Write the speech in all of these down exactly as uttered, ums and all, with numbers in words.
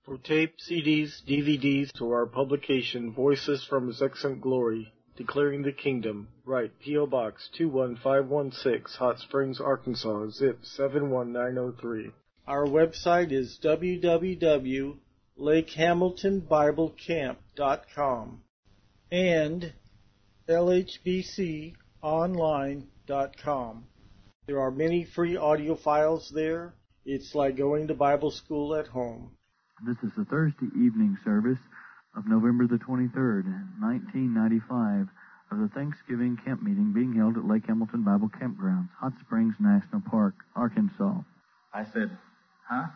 For tape, C Ds, D V Ds, to our publication, Voices from His Excellent Glory, Declaring the Kingdom, write P O. Box two one five one six, Hot Springs, Arkansas, zip seven one nine zero three. Our website is w w w dot lake hamilton bible camp dot com and l h b c online dot com. There are many free audio files there. It's like going to Bible school at home. This is the Thursday evening service of November the twenty-third, nineteen ninety-five, of the Thanksgiving camp meeting being held at Lake Hamilton Bible Campgrounds, Hot Springs National Park, Arkansas. I said, huh?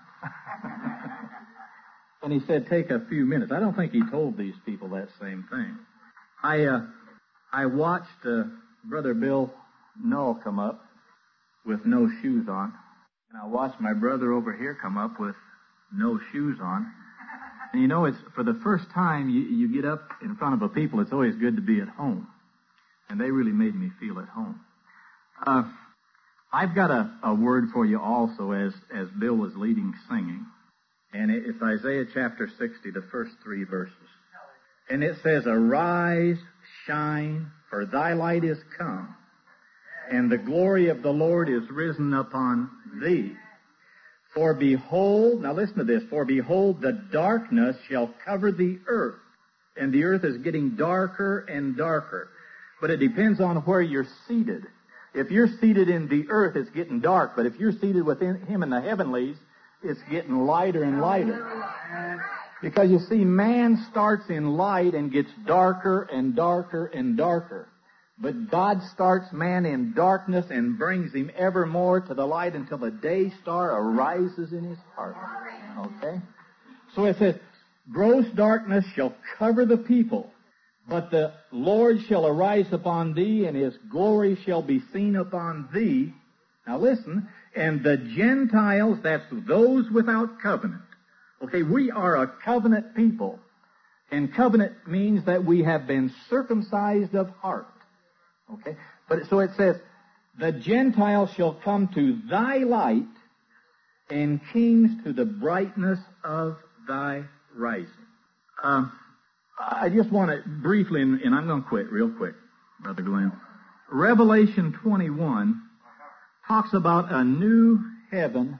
And he said, take a few minutes. I don't think he told these people that same thing. I uh, I watched uh, Brother Bill Null come up with no shoes on, and I watched my brother over here come up with no shoes on. And you know, it's for the first time you, you get up in front of a people, it's always good to be at home. And they really made me feel at home. Uh, I've got a, a word for you also as, as Bill was leading singing. And it, it's Isaiah chapter sixty, the first three verses. And it says, arise, shine, for thy light is come, and the glory of the Lord is risen upon thee. For behold, now listen to this, for behold, the darkness shall cover the earth. And the earth is getting darker and darker. But it depends on where you're seated. If you're seated in the earth, it's getting dark. But if you're seated within Him in the heavenlies, it's getting lighter and lighter. Because you see, man starts in light and gets darker and darker and darker. But God starts man in darkness and brings him ever more to the light until the day star arises in his heart. Okay? So it says, gross darkness shall cover the people, but the Lord shall arise upon thee, and His glory shall be seen upon thee. Now listen, and the Gentiles, that's those without covenant. Okay, we are a covenant people. And covenant means that we have been circumcised of heart. Okay, but so it says, the Gentiles shall come to thy light, and kings to the brightness of thy rising. Uh, I just want to briefly, and, and I'm going to quit real quick, Brother Glenn. Revelation twenty-one talks about a new heaven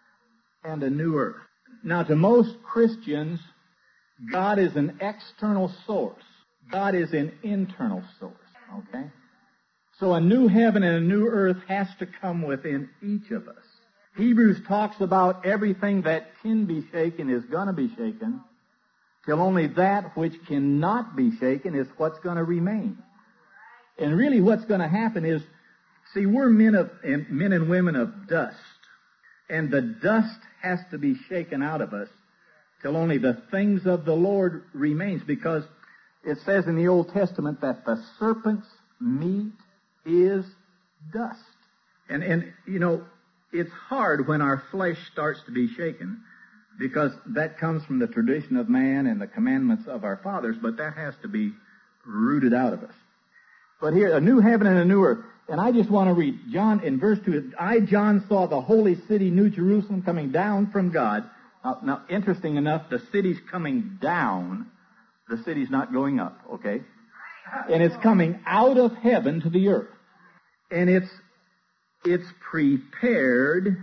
and a new earth. Now, to most Christians, God is an external source. God is an internal source. Okay? So a new heaven and a new earth has to come within each of us. Hebrews talks about everything that can be shaken is going to be shaken, till only that which cannot be shaken is what's going to remain. And really what's going to happen is, see, we're men of men and women of dust. And the dust has to be shaken out of us till only the things of the Lord remains. Because it says in the Old Testament that the serpent's meat is dust. And, and, you know, it's hard when our flesh starts to be shaken, because that comes from the tradition of man and the commandments of our fathers, but that has to be rooted out of us. But here, a new heaven and a new earth. And I just want to read John in verse two. I, John, saw the holy city, New Jerusalem, coming down from God. Now, now interesting enough, the city's coming down. The city's not going up, okay? And it's coming out of heaven to the earth. And it's it's prepared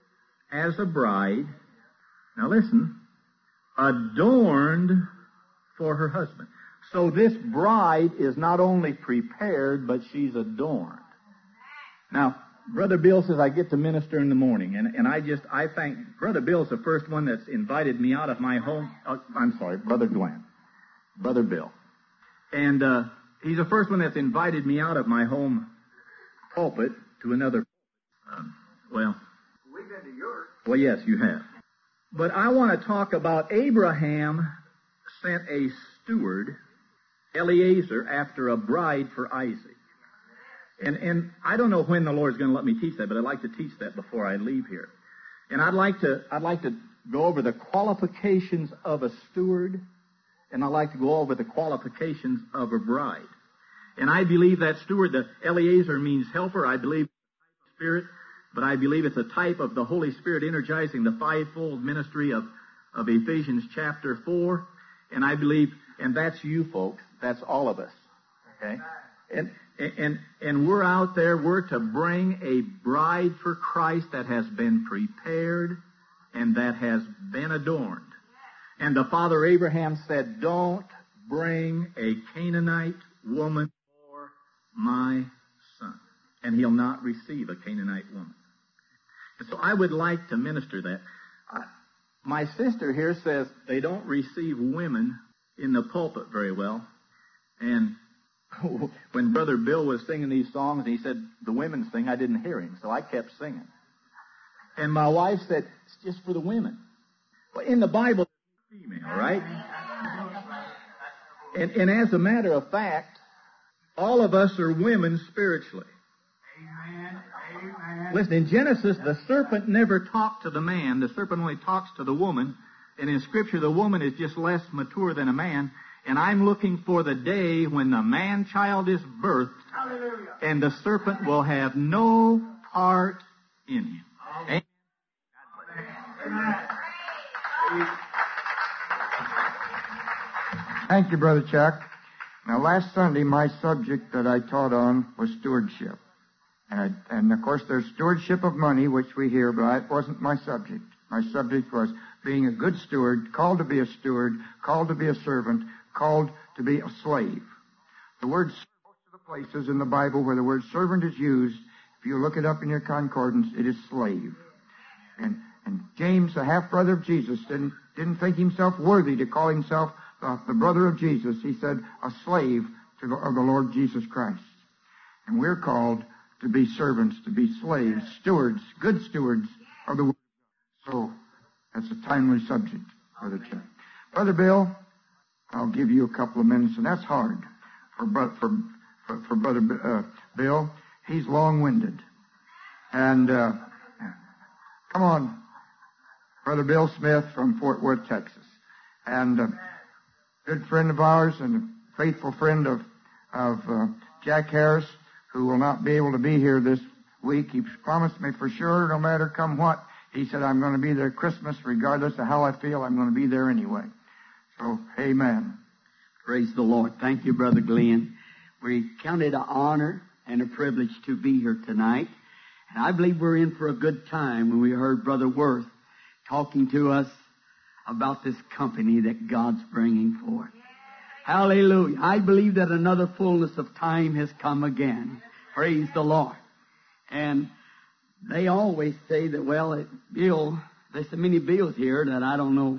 as a bride. Now listen, adorned for her husband. So this bride is not only prepared, but she's adorned. Now, Brother Bill says I get to minister in the morning, and, and I just, I thank, Brother Bill's the first one that's invited me out of my home, uh, I'm sorry, Brother Glenn, Brother Bill. And uh, he's the first one that's invited me out of my home pulpit to another, um, well. We've been to yours. Well, yes, you have. But I want to talk about Abraham sent a steward, Eliezer, after a bride for Isaac. And and I don't know when the Lord's going to let me teach that, but I'd like to teach that before I leave here. And I'd like to I'd like to go over the qualifications of a steward, and I'd like to go over the qualifications of a bride. And I believe that steward, the Eliezer, means helper. I believe Spirit, but I believe it's a type of the Holy Spirit energizing the fivefold ministry of of Ephesians chapter four. And I believe, and that's you folks. That's all of us. Okay? And, and, and we're out there, we're to bring a bride for Christ that has been prepared and that has been adorned. And the father Abraham said, don't bring a Canaanite woman for my son. And he'll not receive a Canaanite woman. And so I would like to minister that. I, my sister here says they don't receive women in the pulpit very well. And when Brother Bill was singing these songs, and he said the women sing, I didn't hear him, so I kept singing. And my wife said, it's just for the women. Well, in the Bible, it's female, right? And, and as a matter of fact, all of us are women spiritually. Amen. Amen. Listen, in Genesis, the serpent never talked to the man. The serpent only talks to the woman. And in Scripture, the woman is just less mature than a man. And I'm looking for the day when the man-child is birthed. Hallelujah. And the serpent will have no part in him. Amen. Thank you, Brother Chuck. Now, last Sunday, my subject that I taught on was stewardship. And, I, and of course, there's stewardship of money, which we hear, but it wasn't my subject. My subject was being a good steward, called to be a steward, called to be a servant, called to be a slave. The word, most of the places in the Bible where the word servant is used, if you look it up in your concordance, it is slave. And, and James, the half-brother of Jesus, didn't, didn't think himself worthy to call himself the, the brother of Jesus. He said, a slave to the, of the Lord Jesus Christ. And we're called to be servants, to be slaves, stewards, good stewards of the word. So that's a timely subject, Brother Chuck. Brother Bill, I'll give you a couple of minutes, and that's hard for for for, for Brother uh, Bill. He's long-winded, and uh, come on, Brother Bill Smith from Fort Worth, Texas, and a good friend of ours and a faithful friend of of uh, Jack Harris, who will not be able to be here this week. He promised me for sure, no matter come what. He said, I'm going to be there Christmas, regardless of how I feel. I'm going to be there anyway. So, amen. Praise the Lord. Thank you, Brother Glenn. We count it an honor and a privilege to be here tonight. And I believe we're in for a good time when we heard Brother Worth talking to us about this company that God's bringing forth. Hallelujah. I believe that another fullness of time has come again. Praise the Lord. And they always say that, well, it, Bill, there's so many bills here that I don't know.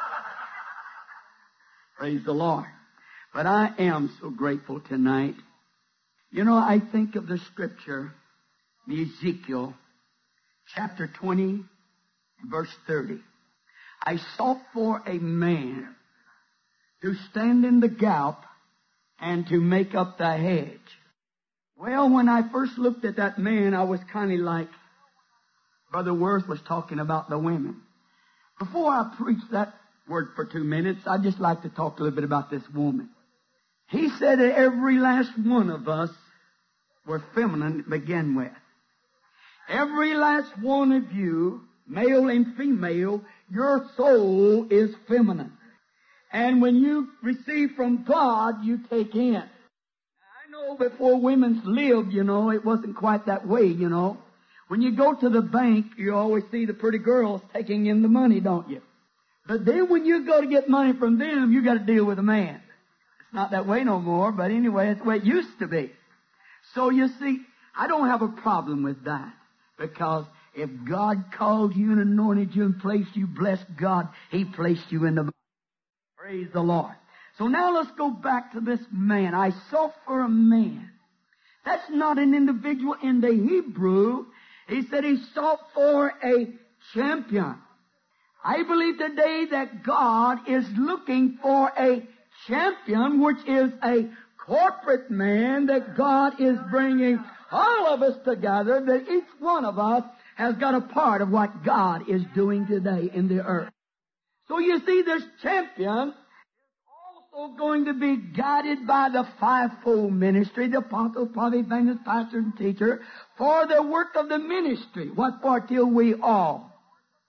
Praise the Lord. But I am so grateful tonight. You know, I think of the scripture, the Ezekiel, chapter twenty, verse thirty. I sought for a man to stand in the gap and to make up the hedge. Well, when I first looked at that man, I was kind of like Brother Worth was talking about the women. Before I preach that word for two minutes, I'd just like to talk a little bit about this woman. He said that every last one of us were feminine to begin with. Every last one of you, male and female, your soul is feminine. And when you receive from God, you take in. I know before women's lived, you know, it wasn't quite that way, you know. When you go to the bank, you always see the pretty girls taking in the money, don't you? But then when you go to get money from them, you got to deal with a man. It's not that way no more, but anyway, it's the way it used to be. So you see, I don't have a problem with that, because if God called you and anointed you and placed you, bless God, He placed you in the body. Praise the Lord. So now let's go back to this man. I sought for a man. That's not an individual in the Hebrew. He said he sought for a champion. I believe today that God is looking for a champion, which is a corporate man that God is bringing all of us together, that each one of us has got a part of what God is doing today in the earth. So you see, this champion is also going to be guided by the fivefold ministry, the apostle, prophet, evangelist, pastor, and teacher, for the work of the ministry. What for? Till we all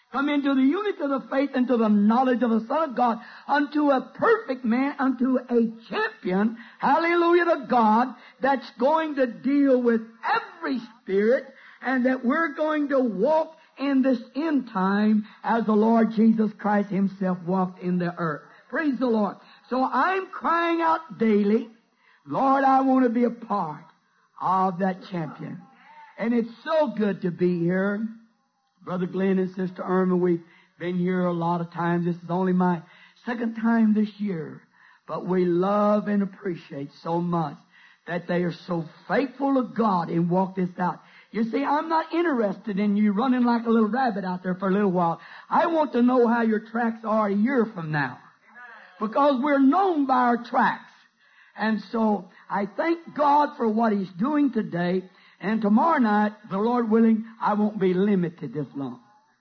come into the unity of the faith and to the knowledge of the Son of God, unto a perfect man, unto a champion, hallelujah to God, that's going to deal with every spirit, and that we're going to walk in this end time as the Lord Jesus Christ Himself walked in the earth. Praise the Lord. So I'm crying out daily, Lord, I want to be a part of that champion. And it's so good to be here. Brother Glenn and Sister Irma, we've been here a lot of times. This is only my second time this year. But we love and appreciate so much that they are so faithful to God and walk this out. You see, I'm not interested in you running like a little rabbit out there for a little while. I want to know how your tracks are a year from now. Because we're known by our tracks. And so I thank God for what He's doing today. And tomorrow night, the Lord willing, I won't be limited this long.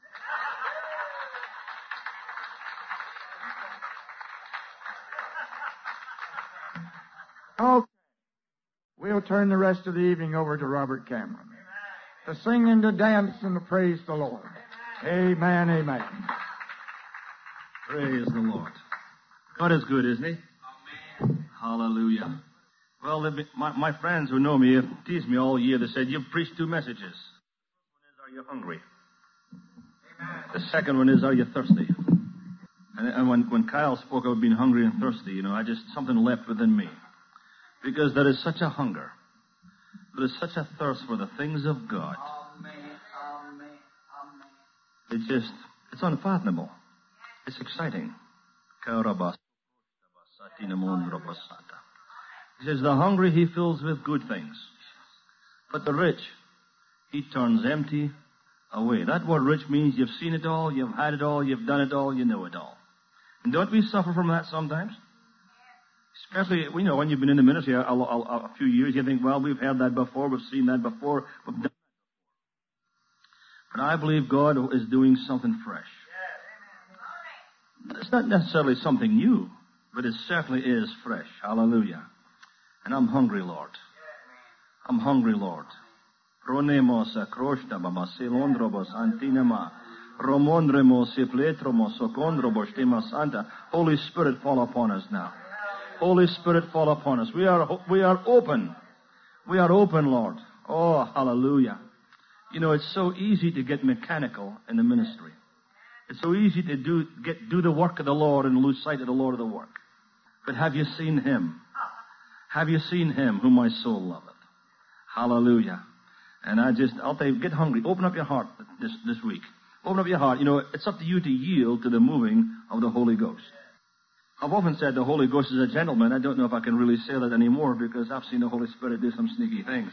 Okay. We'll turn the rest of the evening over to Robert Cameron to sing and to dance and to praise the Lord. Amen, amen. Praise the Lord. God is good, isn't He? Amen. Hallelujah. Well, my, my friends who know me have teased me all year. They said, you've preached two messages. The first one is, are you hungry? Amen. The second one is, are you thirsty? And, and when, when Kyle spoke about being hungry and thirsty, you know, I just, something leapt within me. Because there is such a hunger. There is such a thirst for the things of God. Amen. Amen. Amen. It's just, it's unfathomable. It's exciting. He says, the hungry He fills with good things. But the rich, He turns empty away. That word rich means you've seen it all, you've had it all, you've done it all, you know it all. And don't we suffer from that sometimes? Especially, you know, when you've been in the ministry a, a, a few years, you think, well, we've had that before, we've seen that before, we've done that before. But I believe God is doing something fresh. It's not necessarily something new, but it certainly is fresh. Hallelujah. And I'm hungry, Lord. I'm hungry, Lord. Holy Spirit, fall upon us now. Holy Spirit, fall upon us. We are, we are open. We are open, Lord. Oh, hallelujah. You know, it's so easy to get mechanical in the ministry. It's so easy to do, get, do the work of the Lord and lose sight of the Lord of the work. But have you seen Him? Have you seen Him whom my soul loveth? Hallelujah. And I just, I'll tell you, get hungry. Open up your heart this, this week. Open up your heart. You know, it's up to you to yield to the moving of the Holy Ghost. I've often said the Holy Ghost is a gentleman. I don't know if I can really say that anymore because I've seen the Holy Spirit do some sneaky things.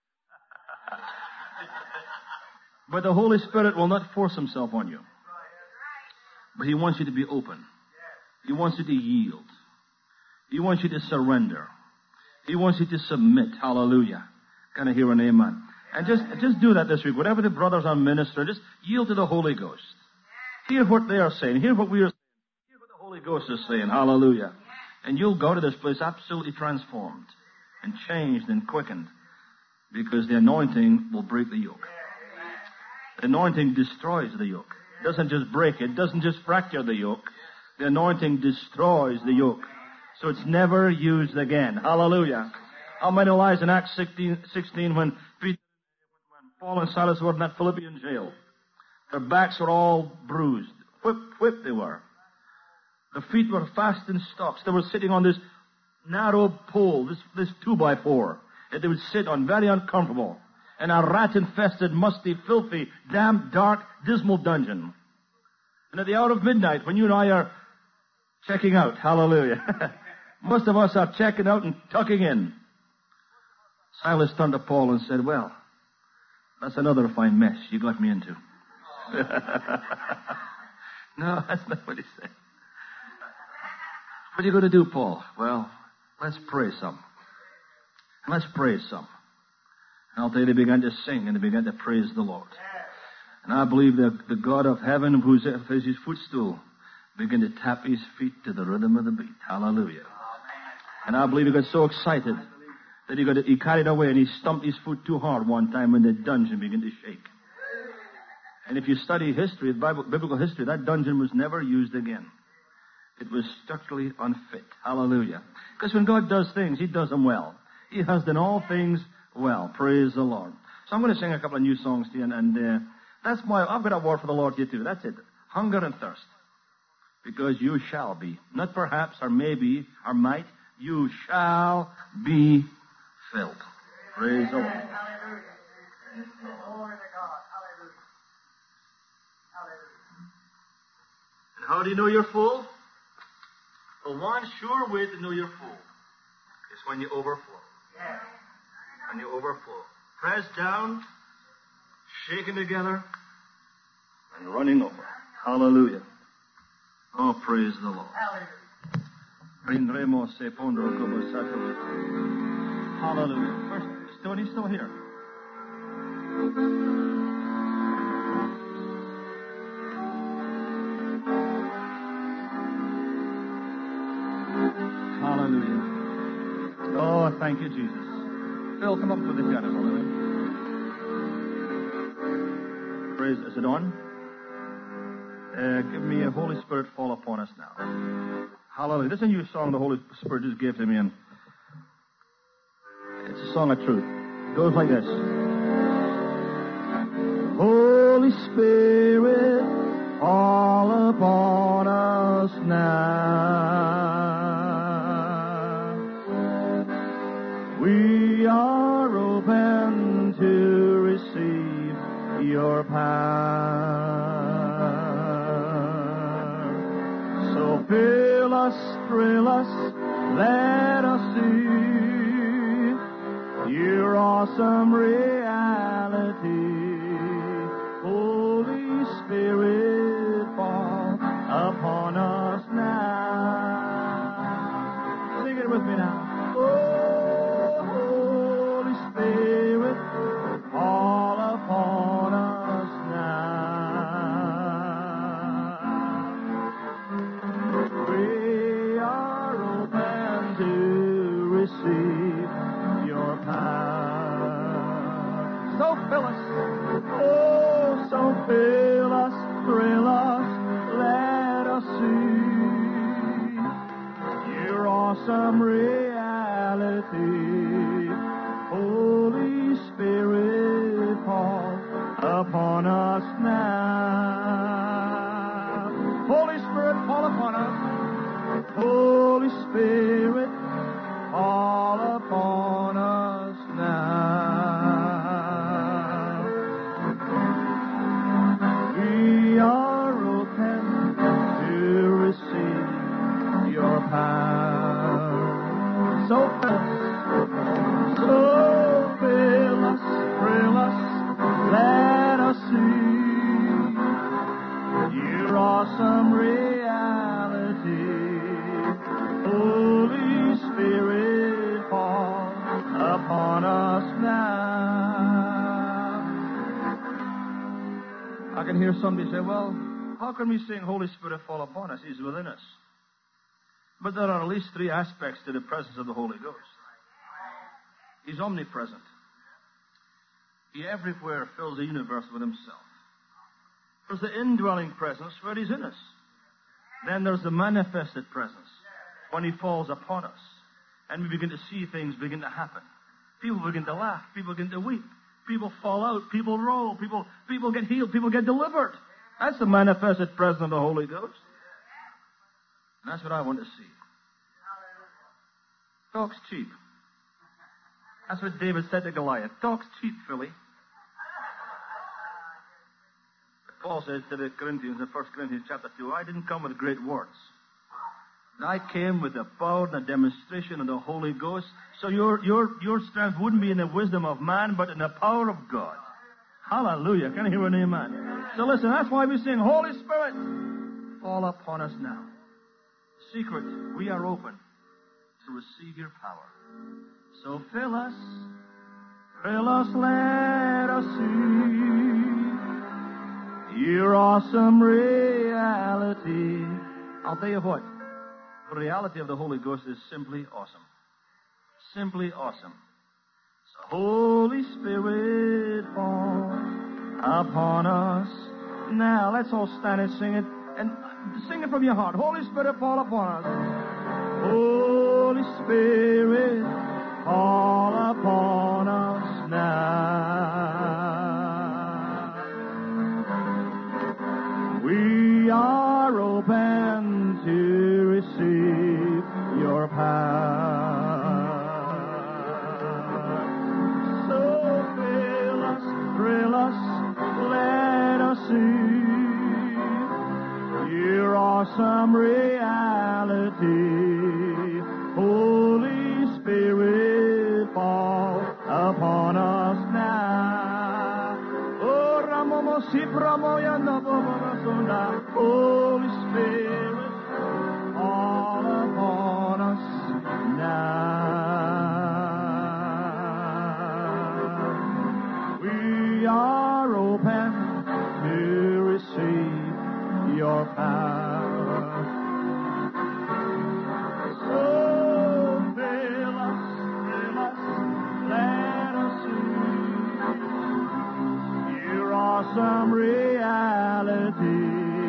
But the Holy Spirit will not force Himself on you. But He wants you to be open. He wants you to yield. He wants you to surrender. He wants you to submit. Hallelujah. Can I hear an amen? And just, just do that this week. Whatever the brothers are ministering, just yield to the Holy Ghost. Hear what they are saying. Hear what we are saying. Hear what the Holy Ghost is saying. Hallelujah. And you'll go to this place absolutely transformed and changed and quickened because the anointing will break the yoke. The anointing destroys the yoke. It doesn't just break it. It doesn't just fracture the yoke. The anointing destroys the yoke. So it's never used again. Hallelujah. How many lies in Acts sixteen, sixteen when, Peter, when Paul and Silas were in that Philippian jail? Their backs were all bruised. Whipped, whipped they were. Their feet were fast in stocks. They were sitting on this narrow pole, this, this two by four, that they would sit on, very uncomfortable, in a rat-infested, musty, filthy, damp, dark, dismal dungeon. And at the hour of midnight, when you and I are checking out, hallelujah, most of us are checking out and tucking in. Silas turned to Paul and said, well, that's another fine mess you got me into. No, that's not what he said. What are you going to do, Paul? Well, let's pray some. Let's praise some. And I'll tell you, they began to sing and they began to praise the Lord. And I believe that the God of heaven, who's his footstool, began to tap his feet to the rhythm of the beat. Hallelujah. And I believe he got so excited that he got he carried away and he stumped his foot too hard one time and the dungeon began to shake. And if you study history, Bible, biblical history, that dungeon was never used again. It was structurally unfit. Hallelujah. Because when God does things, He does them well. He has done all things well. Praise the Lord. So I'm going to sing a couple of new songs to you, and, and uh, that's my, I've got a word for the Lord here too. That's it. Hunger and thirst. Because you shall be. Not perhaps, or maybe, or might. You shall be filled. Praise the Lord. Hallelujah. Glory to God. Hallelujah. Hallelujah. And how do you know you're full? Well, one sure way to know you're full is when you overflow. Yes. When you overflow. Pressed down, shaken together, and running over. Hallelujah. Oh, praise the Lord. Hallelujah. Hallelujah. First, Tony's still here. Hallelujah. Oh, thank you, Jesus. Phil, come up to the piano, hallelujah. Praise, is it on? Uh, give me a Holy Spirit fall upon us now. Hallelujah. This is a new song the Holy Spirit just gave to me, and it's a song of truth. It goes like this. Holy Spirit, fall upon us now. We are open to receive your power. So fill us, thrill us, let us see your awesome reality. Holy Spirit, fall upon us now. Sing it with me now. Oh, Holy Spirit, fall upon us now. We are open to receive your power. So fill us. Oh, so fill us, thrill us, let us see your awesome reality. Holy Spirit, fall upon us now. Holy Spirit, fall upon us. Holy Spirit, fall upon us now. We are open to receive your power. So fill us, so fill us, thrill us, let us see your awesome reality. Holy Spirit, fall upon us now. I can hear somebody say, well, how can we sing Holy Spirit fall upon us? He's within us. But there are at least three aspects to the presence of the Holy Ghost. He's omnipresent. He everywhere fills the universe with himself. There's the indwelling presence where he's in us. Then there's the manifested presence when he falls upon us. And we begin to see things begin to happen. People begin to laugh. People begin to weep. People fall out. People roll. People, people get healed. People get delivered. That's the manifested presence of the Holy Ghost. And that's what I want to see. Talk's cheap. That's what David said to Goliath. Talk's cheap, Philly. Paul says to the Corinthians in First Corinthians chapter two, I didn't come with great words. I came with the power and the demonstration of the Holy Ghost. So your, your, your strength wouldn't be in the wisdom of man, but in the power of God. Hallelujah. Can I hear an amen? So listen, that's why we sing, Holy Spirit, fall upon us now. Secret, we are open to receive your power. So fill us, fill us, let us see your awesome reality. I'll tell you what, the reality of the Holy Ghost is simply awesome. Simply awesome. So Holy Spirit, fall upon us Now, let's all stand and sing it. And sing it from your heart. Holy Spirit, fall upon us. Holy Spirit, fall upon us now. We are open to receive your power. So fill us, thrill us, let us see your awesome reality. Holy Spirit, fall upon us now. Oh, Ramomo Sipramoya Nabobasunda. Holy Spirit, fall upon us now. We are open to receive your power. So fill us, fill us, let us see your awesome reality.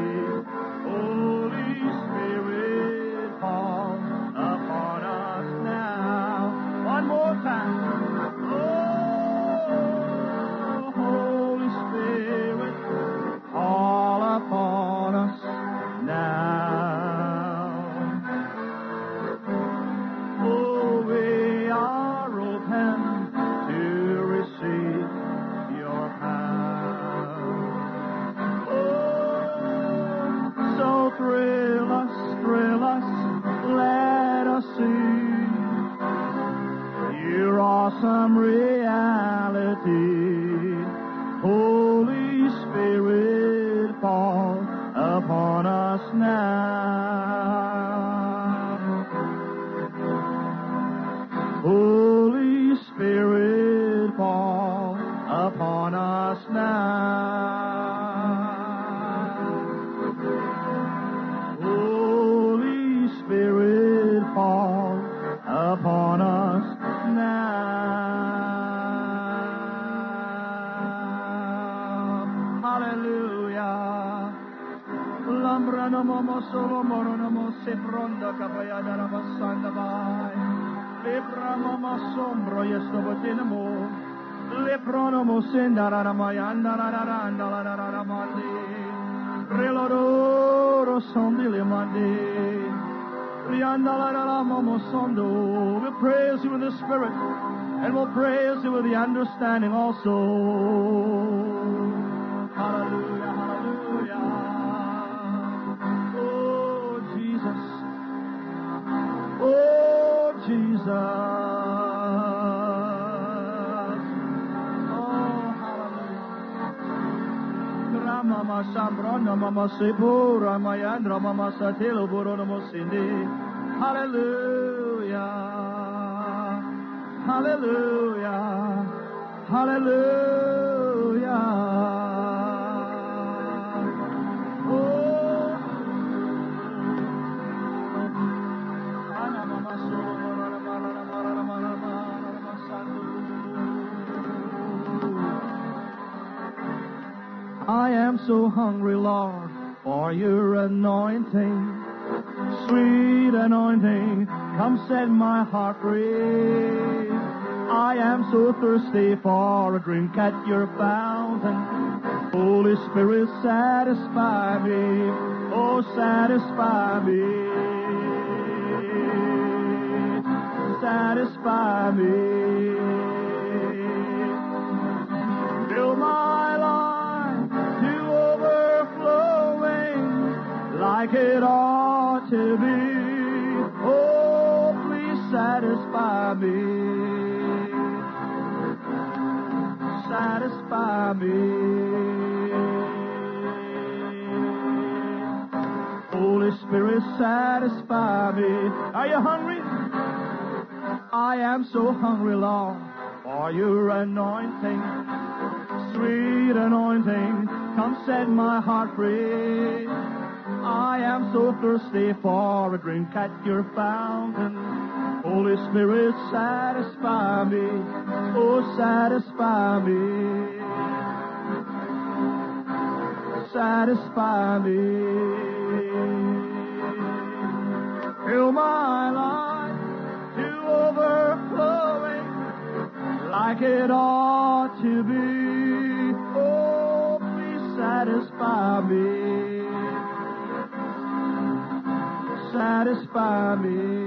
Holy Spirit, fall upon us now. One more time. Oh, Holy Spirit, fall upon us now. Oh, we are open to receive your power. Oh, so thrill us, thrill us, let us see your awesome reality. Holy Spirit, fall upon us now. Holy Spirit, fall upon us now. Holy Spirit, fall upon us now. Hallelujah. Lambrano momo solo morono mo se pronda capayada la passanda vai. Lepra mama sombro yesto botinamo. Leprono mo sendara na mayanda la la la la la la mandi. Reloro sondi le mandi. Rianda la la la momo sondo. We praise you in the spirit, and we'll praise you with the understanding also. Hallelujah, hallelujah. Oh, Jesus. Oh, Jesus. Oh, hallelujah. Ramama Sambrana Mama Sepura Mayandra Mama Satelo Borono Mosindi. Hallelujah. Hallelujah. Hallelujah. I am so hungry, Lord, for your anointing, sweet anointing, come set my heart free. I am so thirsty for a drink at your fountain. Holy Spirit, satisfy me, oh, satisfy me, satisfy me. Fill my life to overflowing like it ought to be. Oh, please satisfy me, satisfy me. Holy Spirit, satisfy me. Are you hungry? I am so hungry, Lord, for your anointing, sweet anointing, come set my heart free. I am so thirsty for a drink at your fountain. Holy Spirit, satisfy me, oh, satisfy me. satisfy me. Fill my life to overflowing like it ought to be. Oh, please satisfy me. Satisfy me.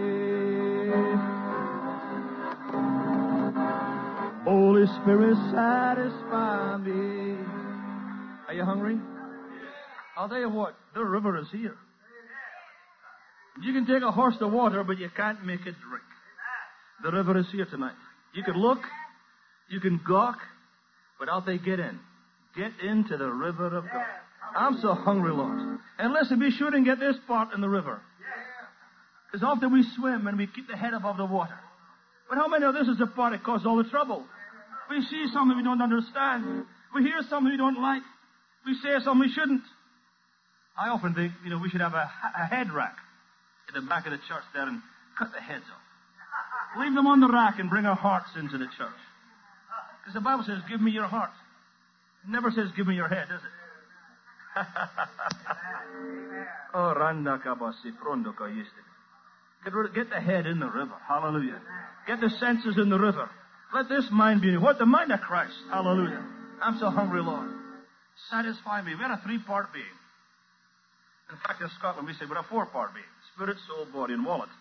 Holy Spirit, satisfy me. Are you hungry? I'll tell you what, the river is here. You can take a horse to water, but you can't make it drink. The river is here tonight. You can look, you can gawk, but I'll say get in. Get into the river of God. I'm so hungry, Lord. And listen, be sure and get this part in the river. Because often we swim and we keep the head above the water. But how many know this is the part that causes all the trouble? We see something we don't understand. We hear something we don't like. We say something we shouldn't. I often think, you know, we should have a, a head rack at the back of the church there and cut the heads off. Leave them on the rack and bring our hearts into the church. Because the Bible says, give me your heart. It never says, give me your head, does it? Oh, randa kabasi prondo kayiste. Get the head in the river. Hallelujah. Get the senses in the river. Let this mind be in you. What? The mind of Christ. Hallelujah. I'm so hungry, Lord. Satisfy me. We're a three-part being. In fact, in Scotland, we say we're a four-part being. Spirit, soul, body, and wallet.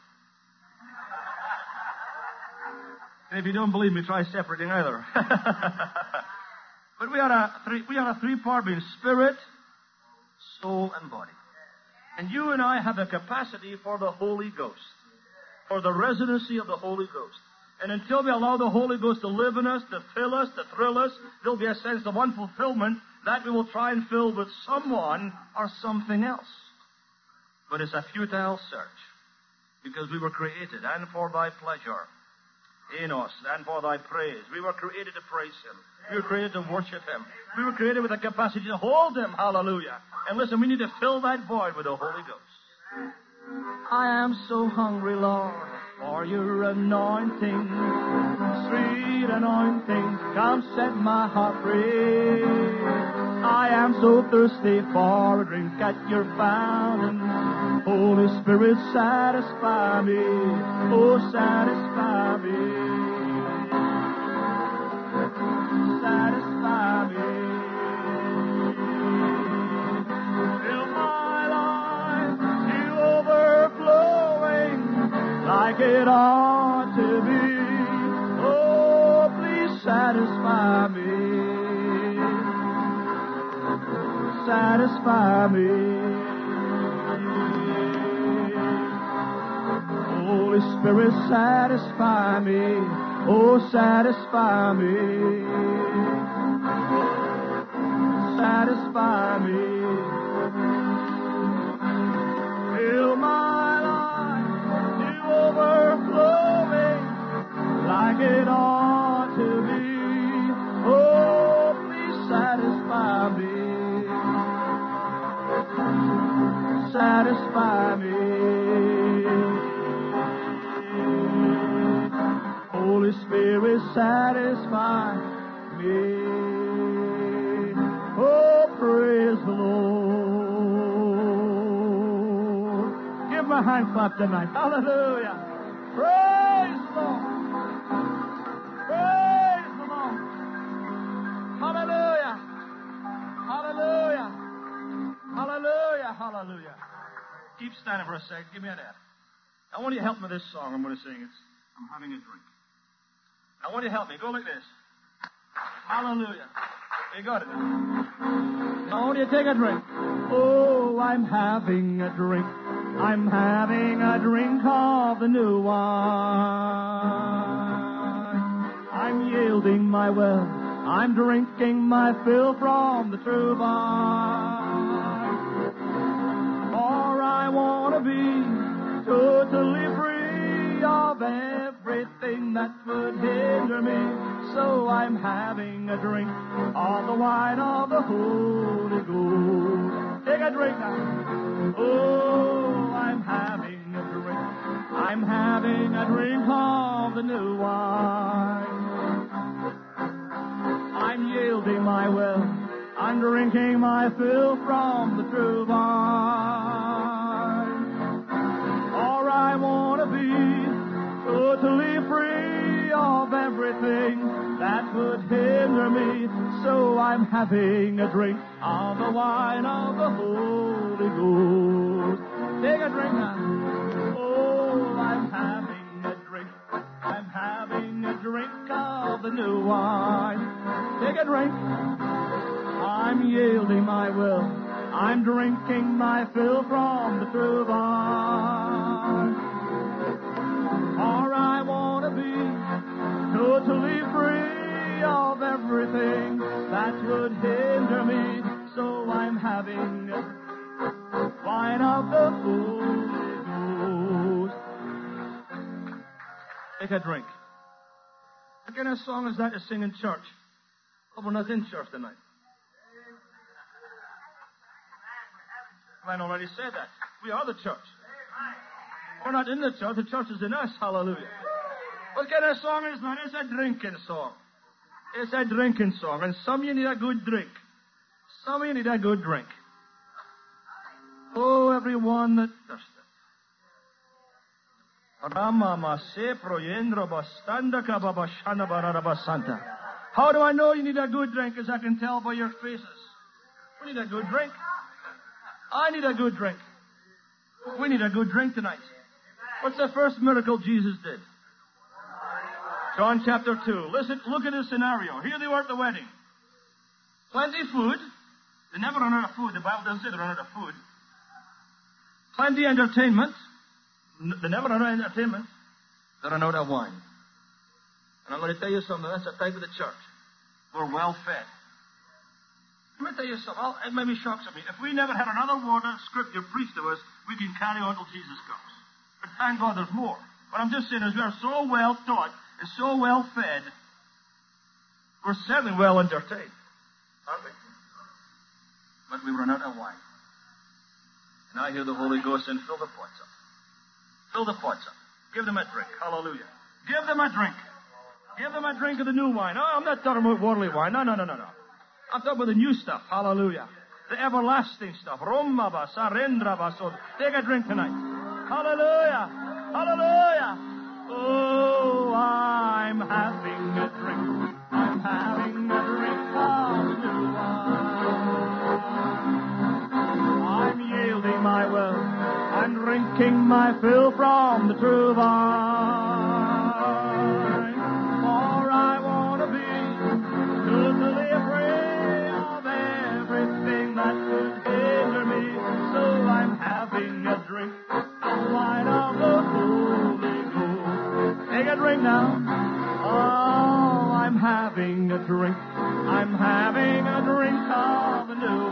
And if you don't believe me, try separating either. But we are a three, we are a three-part being. Spirit, soul, and body. And you and I have the capacity for the Holy Ghost. For the residency of the Holy Ghost. And until we allow the Holy Ghost to live in us, to fill us, to thrill us, there'll be a sense of unfulfillment that we will try and fill with someone or something else. But it's a futile search, because we were created, and for thy pleasure, in us, and for thy praise. We were created to praise him. We were created to worship him. We were created with the capacity to hold him. Hallelujah. And listen, we need to fill that void with the Holy Ghost. I am so hungry, Lord, for your anointing, sweet anointing, come set my heart free. I am so thirsty for a drink at your fountain. Holy Spirit, satisfy me, oh, satisfy me. Satisfy me. Fill my life to overflowing like it ought to be. Oh, please satisfy me. Satisfy me. Holy Spirit, satisfy me. Oh, satisfy me. Satisfy me. Fill my life to overflowing like it ought to be. Oh, please satisfy me. Satisfy me. Holy Spirit, satisfy me. Oh, praise the Lord. Give me a hand clap tonight. Hallelujah. Praise the Lord. Praise the Lord. Hallelujah. Hallelujah. Hallelujah. Hallelujah. Keep standing for a second. Give me a that. I want you to help me with this song I'm going to sing. It's I'm having a drink. I want you to help me. Go like this. Hallelujah. You got it. I want you to take a drink. Oh, I'm having a drink. I'm having a drink of the new wine. I'm yielding my wealth. I'm drinking my fill from the true vine. For I want to be totally free of everything that would hinder me. So I'm having a drink of the wine of the Holy Ghost. Take a drink now. Oh, I'm having a drink. I'm having a drink of the new wine. I'm yielding my will. I'm I'm drinking my fill from the true vine. For I want to be totally free of everything that would hinder me. So I'm having a drink of the wine of the Holy Ghost. Take a drink now. Oh, I'm having a drink. I'm having a drink of the new wine. Take a drink. I'm yielding my will. I'm drinking my fill from the true vine. For I want to be totally free of everything that would hinder me. So I'm having a wine of the Holy Ghost. Take a drink. What kind of song is that to sing in church? Oh, we're not in church tonight. I already said that. We are the church. We're not in the church. The church is in us. Hallelujah. What kind of song is that? It's a drinking song. It's a drinking song. And some of you need a good drink. Some of you need a good drink. Oh, everyone that thirsteth. How do I know you need a good drink? As I can tell by your faces. We need a good drink. I need a good drink. We need a good drink tonight. What's the first miracle Jesus did? John chapter two. Listen, look at this scenario. Here they were at the wedding. Plenty of food. They never run out of food. The Bible doesn't say they run out of food. Plenty of entertainment. They never run out of entertainment. They run out of wine. And I'm going to tell you something. That's the type of the church. We're well fed. Let me tell you something. I'll, it may be shock to me. If we never had another word of scripture preached to us, we can carry on till Jesus comes. But thank God there's more. What I'm just saying is we are so well taught and so well fed, we're certainly well entertained, aren't we? But we run out of wine. And I hear the Holy Ghost saying, fill the pots up. Fill the pots up. Give them a drink. Hallelujah. Give them a drink. Give them a drink of the new wine. Oh, I'm not talking about worldly wine. No, no, no, no, no. I'm talking about the new stuff. Hallelujah. The everlasting stuff. Romaba, Sarendraba. So take a drink tonight. Hallelujah. Hallelujah. Oh, I'm having a drink. I'm having a drink of the new wine. I'm yielding my will. I'm drinking my fill from the true vine. For I want to be totally free of everything that could hinder me. So I'm having a drink of the wine of the Holy Ghost. Take a drink now. Oh, I'm having a drink. I'm having a drink of the new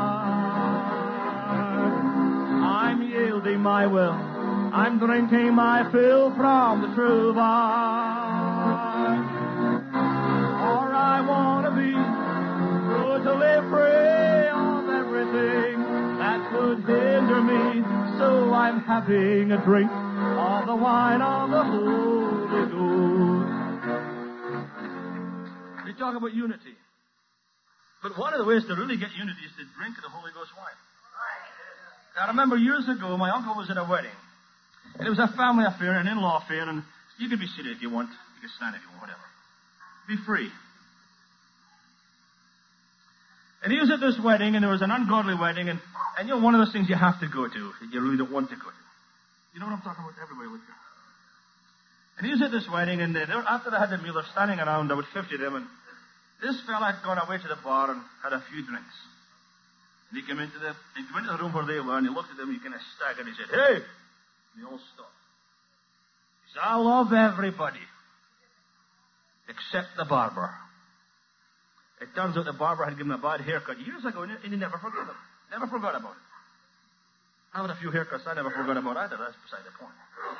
wine. I'm yielding my will. I'm drinking my fill from the true vine. For I want to be totally free of everything that could hinder me. So I'm having a drink of the wine of the Holy Ghost. We talk about unity. But one of the ways to really get unity is to drink the Holy Ghost wine. I remember years ago, my uncle was at a wedding. And it was a family affair, an in-law affair, and you can be seated if you want. You can stand if you want, whatever. Be free. And he was at this wedding, and there was an ungodly wedding, and, and you know, one of those things you have to go to that you really don't want to go to. You know what I'm talking about? Everybody would go. And he was at this wedding, and they, they were, after they had the meal, they're standing around, about fifty of them, and this fella had gone away to the bar and had a few drinks. And he came into the, he came into the room where they were, and he looked at them, and he kind of staggered, and he said, "Hey!" And they all stopped. He said, "I love everybody, except the barber." It turns out the barber had given him a bad haircut years ago, and he never forgot him. Never forgot about it. I had a few haircuts I never forgot about either. That's beside the point.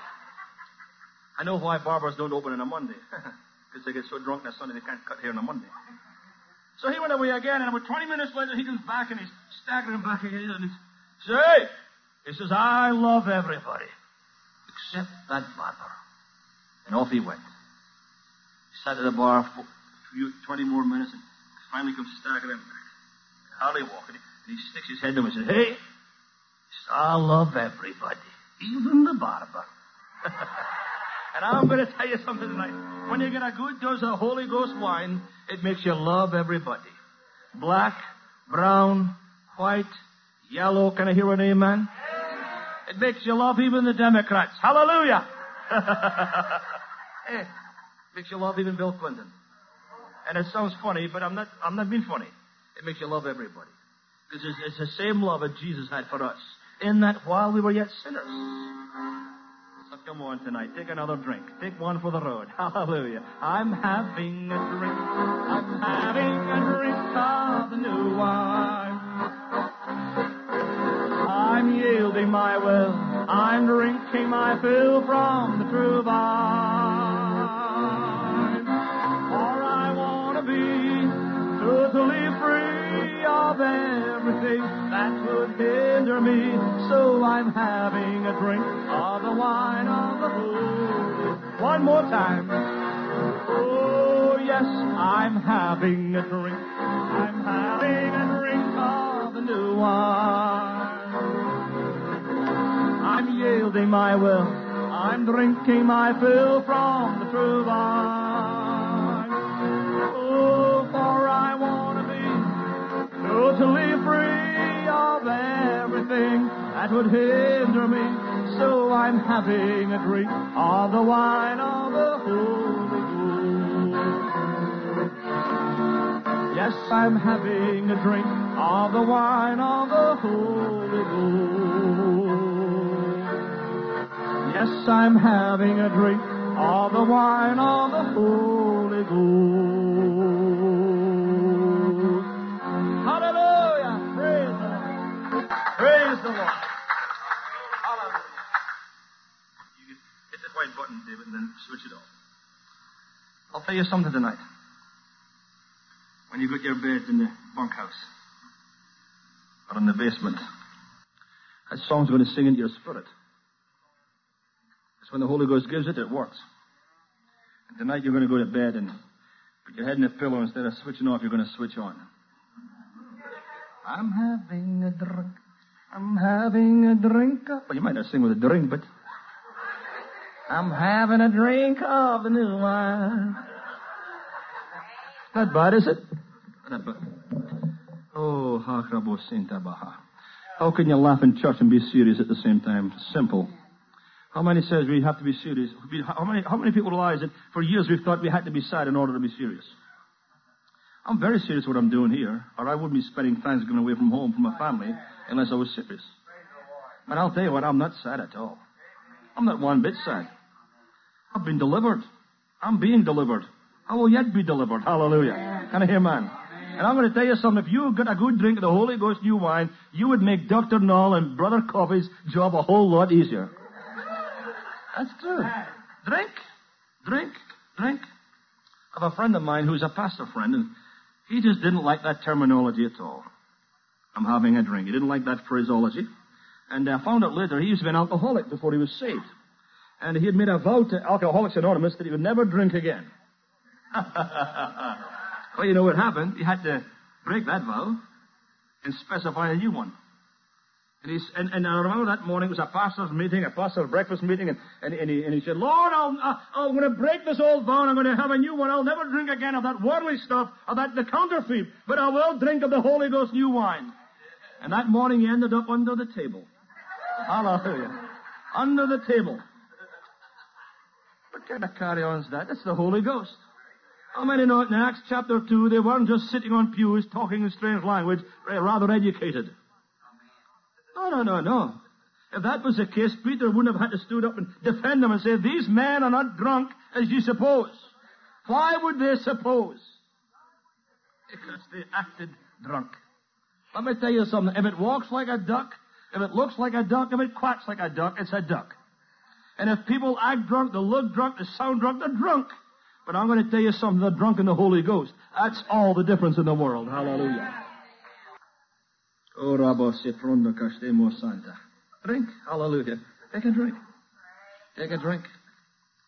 I know why barbers don't open on a Monday. Because they get so drunk on a Sunday they can't cut hair on a Monday. So he went away again, and about twenty minutes later he comes back, and he's staggering back again, and he says, "Hey!" He says, "I love everybody, except that barber." And off he went. He sat at the bar for twenty more minutes, and finally comes staggering back. Hardly walking. And he sticks his head to him and says, hey, I love everybody, even the barber. And I'm going to tell you something tonight. When you get a good dose of Holy Ghost wine, it makes you love everybody. Black, brown, white, yellow. Can I hear an amen? It makes you love even the Democrats. Hallelujah. Hey, makes you love even Bill Clinton. And it sounds funny, but I'm not, I'm not being funny. It makes you love everybody. Because it's, it's the same love that Jesus had for us. In that while we were yet sinners. So come on tonight. Take another drink. Take one for the road. Hallelujah. I'm having a drink. I'm having a drink of the new wine. I'm yielding my will. I'm drinking my fill from the true vine. For I want to be totally free of everything that would hinder me. So I'm having a drink of the wine of the Holy. One more time. Oh, yes, I'm having a drink. I'm having a drink of the new wine. I'm yielding my will. I'm drinking my fill from the true vine. Oh, for I want to be totally free of everything that would hinder me. So I'm having a drink of the wine of the Holy Ghost. Yes, I'm having a drink of the wine of the Holy Ghost. Yes, I'm having a drink of the wine of the Holy Ghost. Hallelujah! Praise the Lord. Praise the Lord. Hallelujah. You hit the white button, David, and then switch it off. I'll tell you something tonight. When you got your bed in the bunkhouse or in the basement, that song's going to sing into your spirit. It's when the Holy Ghost gives it, it works. And tonight you're going to go to bed and put your head in a pillow. Instead of switching off, you're going to switch on. I'm having a drink. I'm having a drink of... Well, you might not sing with a drink, but... I'm having a drink of the new wine. Not bad, is it? Not bad. Oh, Hakrabo Sinta Baha. How can you laugh in church and be serious at the same time? Simple. How many says we have to be serious? How many, how many people realize that for years we've thought we had to be sad in order to be serious? I'm very serious what I'm doing here, or I wouldn't be spending Thanksgiving away from home, from my family, unless I was serious. And I'll tell you what, I'm not sad at all. I'm not one bit sad. I've been delivered. I'm being delivered. I will yet be delivered. Hallelujah. Can I hear, man? And I'm going to tell you something. If you got a good drink of the Holy Ghost new wine, you would make Doctor Knoll and Brother Coffey's job a whole lot easier. That's true. Drink. Drink. Drink. I have a friend of mine who's a pastor friend, and he just didn't like that terminology at all. I'm having a drink. He didn't like that phraseology. And I found out later he used to be an alcoholic before he was saved. And he had made a vow to Alcoholics Anonymous that he would never drink again. Well, you know what happened? He had to break that vow and specify a new one. And, he's, and, and I remember that morning, it was a pastor's meeting, a pastor's breakfast meeting, and, and, and, he, and he said, Lord, I'll, uh, I'm going to break this old vow, and I'm going to have a new one. I'll never drink again of that worldly stuff, of that the counterfeit, but I will drink of the Holy Ghost new wine. And that morning he ended up under the table. Hallelujah. Under the table. What kind of carry-on is that? That's the Holy Ghost. How many know in Acts chapter two, they weren't just sitting on pews talking in strange language, rather educated. No, no, no, no. If that was the case, Peter wouldn't have had to stood up and defend them and say, these men are not drunk as you suppose. Why would they suppose? Because they acted drunk. Let me tell you something. If it walks like a duck, if it looks like a duck, if it quacks like a duck, it's a duck. And if people act drunk, they look drunk, they sound drunk, they're drunk. But I'm going to tell you something, they're drunk in the Holy Ghost. That's all the difference in the world. Hallelujah. Oh, Rabbo Sefronda Castemo Santa. Drink. Hallelujah. Take a drink. Take a drink.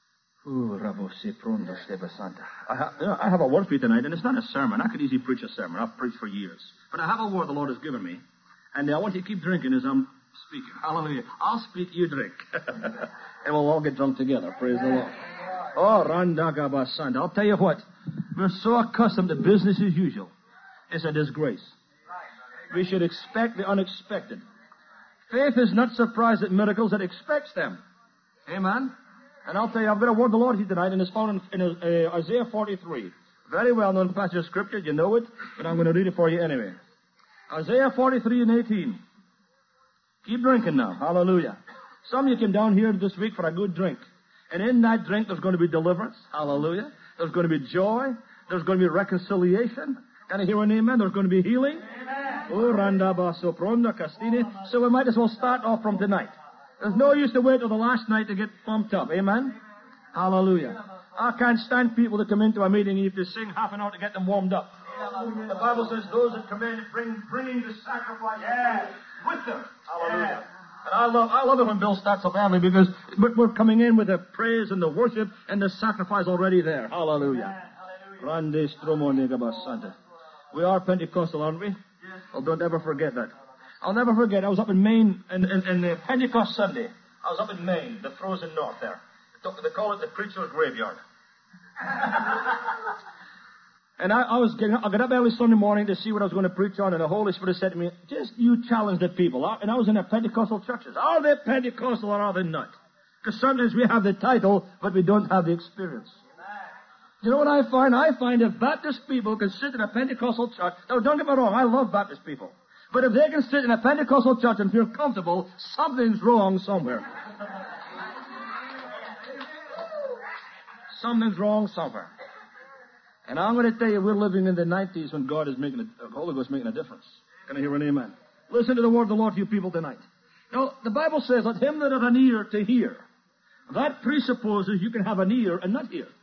Ooh, Rabo se pronda steva santa. I have, you know, I have a word for you tonight, and it's not a sermon. I could easily preach a sermon. I've preached for years. But I have a word the Lord has given me, and I want you to keep drinking as I'm speaking. Hallelujah. I'll speak, you drink. And we'll all get drunk together. Praise the Lord. Oh, Randagaba Santa. I'll tell you what. We're so accustomed to business as usual. It's a disgrace. We should expect the unexpected. Faith is not surprised at miracles, it expects them. Amen? And I'll tell you, I've got a word of the Lord here tonight, and it's found in, in uh, Isaiah forty-three. Very well-known passage of Scripture. You know it, but I'm going to read it for you anyway. Isaiah forty-three and eighteen. Keep drinking now. Hallelujah. Some of you came down here this week for a good drink. And in that drink, there's going to be deliverance. Hallelujah. There's going to be joy. There's going to be reconciliation. Can I hear an amen? There's going to be healing. Oh, Randabaso Pronda Castini. So we might as well start off from tonight. There's no use to wait till the last night to get pumped up. Amen? Hallelujah. I can't stand people that come into a meeting and you have to sing half an hour to get them warmed up. The Bible says those that come in bring bringing the sacrifice yeah. with them. Hallelujah. And I love I love it when Bill starts up early because we're coming in with the praise and the worship and the sacrifice already there. Hallelujah. Hallelujah. We are Pentecostal, aren't we? Well, don't ever forget that. I'll never forget, I was up in Maine, in, in, in the Pentecost Sunday. I was up in Maine, the frozen north there. They call it the preacher's graveyard. And I, I was getting, I got up early Sunday morning to see what I was going to preach on, and the Holy Spirit said to me, just you challenge the people. And I was in the Pentecostal churches. Are they Pentecostal or are they not? Because sometimes we have the title, but we don't have the experience. You know what I find? I find if Baptist people can sit in a Pentecostal church, now don't get me wrong, I love Baptist people. But if they can sit in a Pentecostal church and feel comfortable, something's wrong somewhere. Something's wrong somewhere. And I'm going to tell you, we're living in the nineties when God is making a, the Holy Ghost making a difference. Can I hear an amen? Listen to the word of the Lord, you people, tonight. Now, the Bible says, let him that hath an ear to hear. That presupposes you can have an ear and not hear.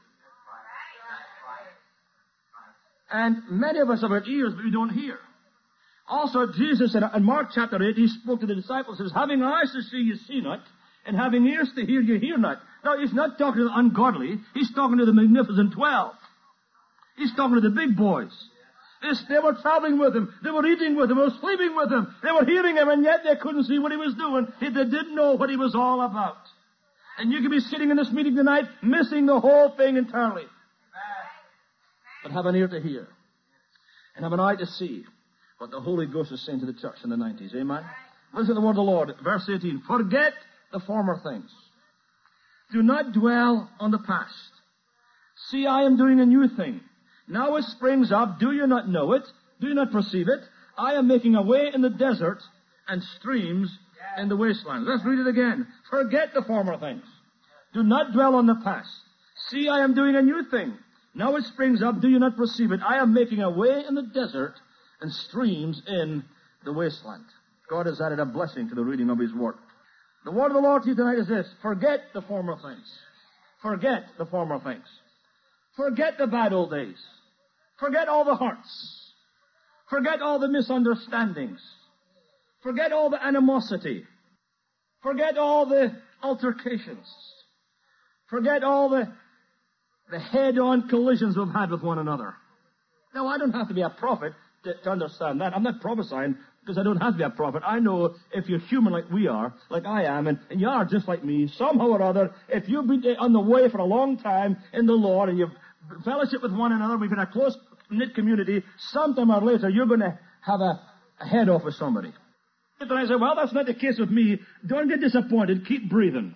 And many of us have our ears, but we don't hear. Also, Jesus said in Mark chapter eight, he spoke to the disciples, says, having eyes to see, you see not, and having ears to hear, you hear not. Now, he's not talking to the ungodly. He's talking to the magnificent twelve. He's talking to the big boys. This, they were traveling with him. They were eating with him. They were sleeping with him. They were hearing him, and yet they couldn't see what he was doing. They didn't know what he was all about. And you could be sitting in this meeting tonight, missing the whole thing entirely. But have an ear to hear. And have an eye to see what the Holy Ghost is saying to the church in the nineties. Amen? Listen to the word of the Lord. Verse eighteen. Forget the former things. Do not dwell on the past. See, I am doing a new thing. Now it springs up. Do you not know it? Do you not perceive it? I am making a way in the desert and streams in the wasteland. Let's read it again. Forget the former things. Do not dwell on the past. See, I am doing a new thing. Now it springs up. Do you not perceive it? I am making a way in the desert and streams in the wasteland. God has added a blessing to the reading of His Word. The word of the Lord to you tonight is this. Forget the former things. Forget the former things. Forget the bad old days. Forget all the hurts. Forget all the misunderstandings. Forget all the animosity. Forget all the altercations. Forget all the, the head-on collisions we've had with one another. Now, I don't have to be a prophet to, to understand that. I'm not prophesying because I don't have to be a prophet. I know if you're human like we are, like I am, and, and you are just like me, somehow or other, if you've been on the way for a long time in the Lord and you've fellowship with one another, we've been a close-knit community, sometime or later you're going to have a, a head off with somebody. And I say, well, that's not the case with me. Don't get disappointed. Keep breathing.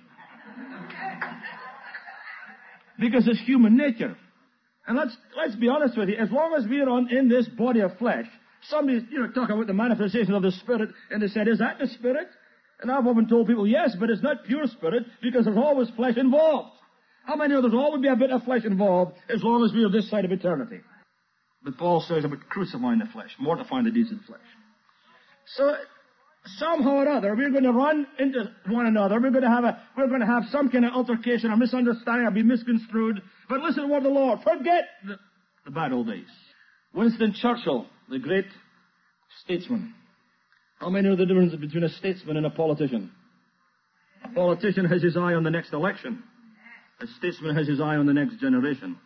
Because it's human nature. And let's let's be honest with you. As long as we're on in this body of flesh, somebody's, you know, talking about the manifestation of the Spirit, and they said, is that the Spirit? And I've often told people, yes, but it's not pure Spirit, because there's always flesh involved. How many know there's always be a bit of flesh involved as long as we're this side of eternity? But Paul says about crucifying the flesh, mortifying the deeds of the flesh. So somehow or other, we're going to run into one another. We're going to have a, we're going to have some kind of altercation or misunderstanding or be misconstrued. But listen to the word of the Lord. Forget the, the bad old days. Winston Churchill, the great statesman. How many know the difference between a statesman and a politician? A politician has his eye on the next election. A statesman has his eye on the next generation.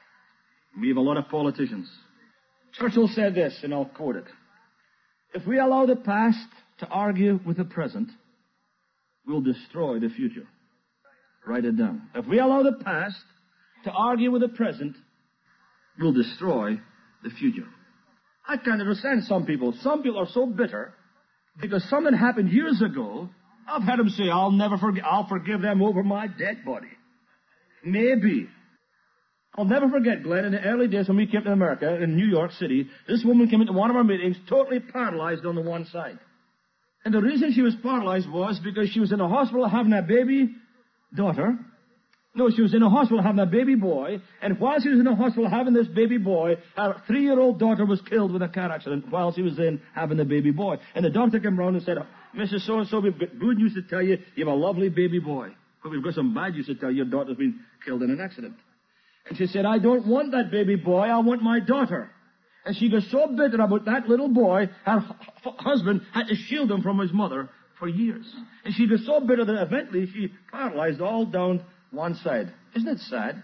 We have a lot of politicians. Churchill said this, and I'll quote it. If we allow the past to argue with the present, we'll destroy the future. Write it down. If we allow the past to argue with the present, we'll destroy the future. I can't understand some people. Some people are so bitter because something happened years ago. I've had them say, I'll never forgive, I'll forgive them over my dead body. Maybe. I'll never forget, Glenn, in the early days when we came to America, in New York City, this woman came into one of our meetings totally paralyzed on the one side. And the reason she was paralyzed was because she was in a hospital having a baby daughter. No, she was in a hospital having a baby boy, and while she was in the hospital having this baby boy, her three-year-old daughter was killed with a car accident while she was in having the baby boy. And the doctor came around and said, Missus So-and-so, we've got good news to tell you. You have a lovely baby boy. But we've got some bad news to tell you. Your daughter's been killed in an accident. And she said, I don't want that baby boy. I want my daughter. And she got so bitter about that little boy, her h- husband had to shield him from his mother for years. And she got so bitter that eventually she paralyzed all down one side. Isn't it sad?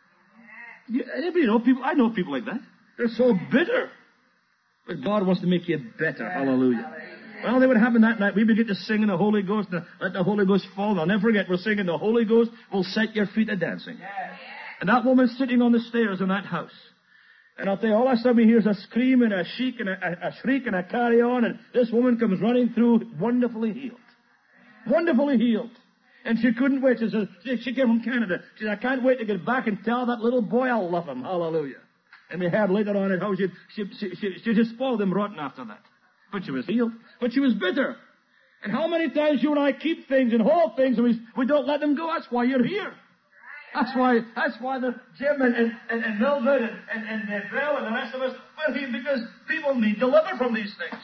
You, you know, people, I know people like that. They're so bitter. But God wants to make you better. Hallelujah. Well, they would happen that night. We begin to sing in the Holy Ghost, and let the Holy Ghost fall. And I'll never forget, we're singing, the Holy Ghost will set your feet a dancing. And that woman sitting on the stairs in that house. And I'll tell you, all of a sudden we hear a scream and a shriek and a, a shriek and a carry on, and this woman comes running through, wonderfully healed. Wonderfully healed. And she couldn't wait. She said, she came from Canada. She said, I can't wait to get back and tell that little boy I love him. Hallelujah. And we heard later on how she, she, she, she, she just spoiled him rotten after that. But she was healed. But she was bitter. And how many times you and I keep things and hold things and we, we don't let them go? That's why you're here. That's why, that's why the Jim and, and, and, and Mildred and, and, and uh, Bill and the rest of us, we're here because people need delivered from these things.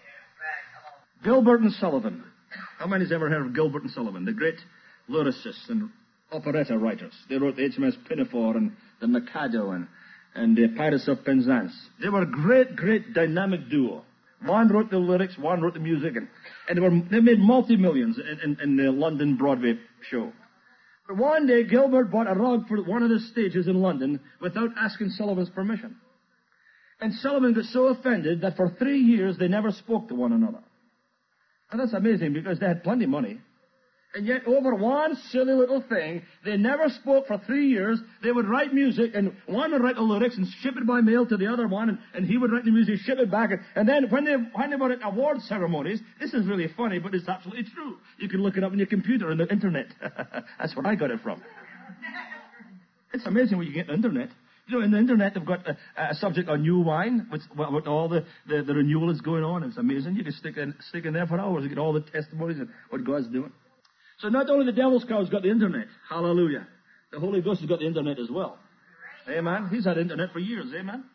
Gilbert and Sullivan. How many's ever heard of Gilbert and Sullivan? The great lyricists and operetta writers. They wrote the H M S Pinafore and the Mikado and, and the Pirates of Penzance. They were a great, great dynamic duo. One wrote the lyrics, one wrote the music, and, and they, were, they made multi-millions in, in, in the London Broadway show. But one day, Gilbert bought a rug for one of the stages in London without asking Sullivan's permission. And Sullivan got so offended that for three years they never spoke to one another. And that's amazing because they had plenty of money. And yet over one silly little thing, they never spoke for three years. They would write music, and one would write the lyrics and ship it by mail to the other one, and, and he would write the music, ship it back. And, and then when they, when they were at award ceremonies, this is really funny, but it's absolutely true. You can look it up on your computer and the internet. That's where I got it from. It's amazing what you get on the internet. You know, in the internet, they've got a, a subject on new wine, with, with all the, the, the renewal that's going on. It's amazing. You can stick in, stick in there for hours and get all the testimonies and what God's doing. So not only the devil's crowd's got the internet, hallelujah, the Holy Ghost has got the internet as well. Amen. He's had internet for years, amen.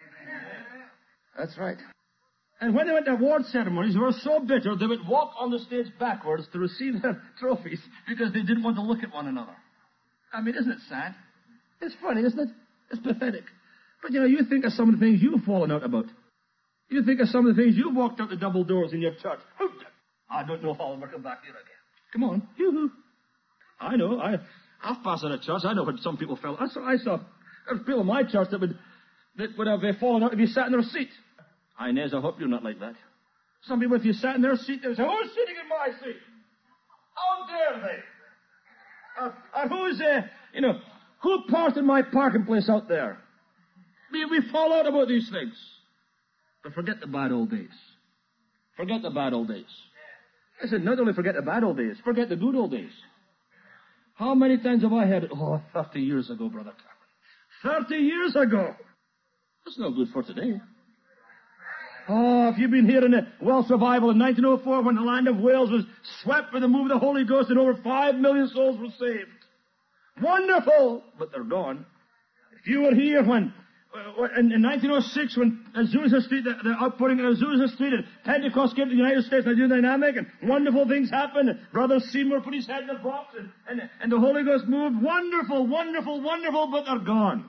That's right. And when they went to award ceremonies, they were so bitter they would walk on the stage backwards to receive their trophies because they didn't want to look at one another. I mean, isn't it sad? It's funny, isn't it? It's pathetic. But you know, you think of some of the things you've fallen out about. You think of some of the things you've walked out the double doors in your church. I don't know how I'll ever come back here again. Come on. Yoo-hoo. I know. I, I've passed out of church. I know what some people felt. I saw, I saw there were people in my church that would, that would have uh, fallen out if you sat in their seat. Inez, I hope you're not like that. Some people, if you sat in their seat, they would say, who's sitting in my seat? How dare they? Uh, or who's, uh, you know, who parked in my parking place out there? We, we fall out about these things. But forget the bad old days. Forget the bad old days. I said, not only forget the bad old days, forget the good old days. How many times have I had it? Oh, thirty years ago, Brother Cameron. thirty years ago. That's no good for today. Oh, if you've been here in the Welsh revival in nineteen oh four when the land of Wales was swept with the move of the Holy Ghost and over five million souls were saved. Wonderful! But they're gone. If you were here when Uh, in, in nineteen oh six, when Azusa Street, the, the outpouring in Azusa Street, and Pentecost came to the United States, and dynamic, and wonderful things happened. And Brother Seymour put his head in the box, and, and, and the Holy Ghost moved. Wonderful, wonderful, wonderful, but they're gone.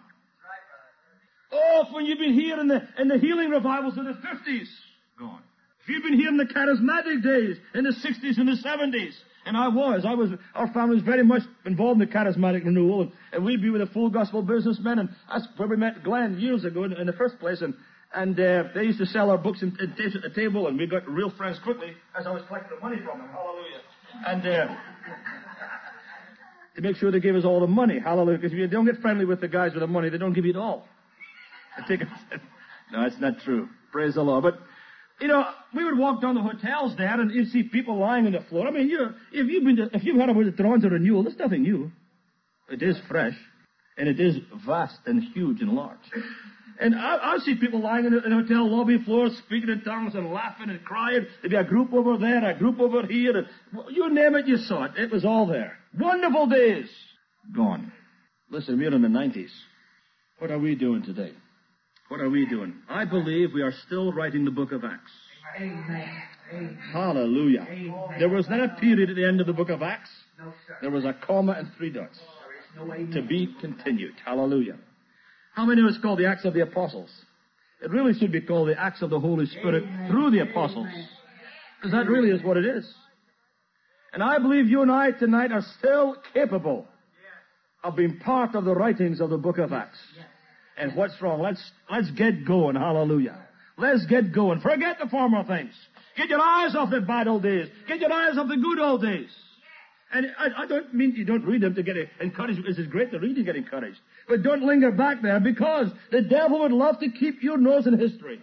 Oh, when you've been here in the, in the healing revivals of the fifties, gone. If you've been here in the charismatic days, in the sixties and the seventies, And I was. I was. Our family was very much involved in the charismatic renewal, and, and we'd be with the full gospel businessmen. And that's where we met Glenn years ago in, in the first place. And and uh, they used to sell our books and, and taste at the table, and we got real friends quickly as I was collecting the money from them. Hallelujah. And uh, to make sure they gave us all the money. Hallelujah. Because if you don't get friendly with the guys with the money, they don't give you it all. They take it. No, it's not true. Praise the Lord. But you know, we would walk down the hotels there, and you'd see people lying on the floor. I mean, you if you've been to, if you've had a visit to Toronto Renewal, there's nothing new. It is fresh, and it is vast and huge and large. And I, I see people lying in the, in the hotel lobby floors, speaking in tongues and laughing and crying. There'd be a group over there, a group over here. And, you name it, you saw it. It was all there. Wonderful days. Gone. Listen, we're in the nineties. What are we doing today? What are we doing? I believe we are still writing the book of Acts. Amen. Amen. Hallelujah. Amen. There was not a period at the end of the book of Acts. No, sir. There was a comma and three dots. There is no amen. To be continued. Hallelujah. How many of us call the Acts of the Apostles? It really should be called the Acts of the Holy Spirit Amen. Through the Apostles. Because that really is what it is. And I believe you and I tonight are still capable of being part of the writings of the book of Acts. And what's wrong? Let's, let's get going. Hallelujah. Let's get going. Forget the former things. Get your eyes off the bad old days. Get your eyes off the good old days. And I, I don't mean you don't read them to get encouraged. It's great to read to get encouraged. But don't linger back there, because the devil would love to keep your nose in history.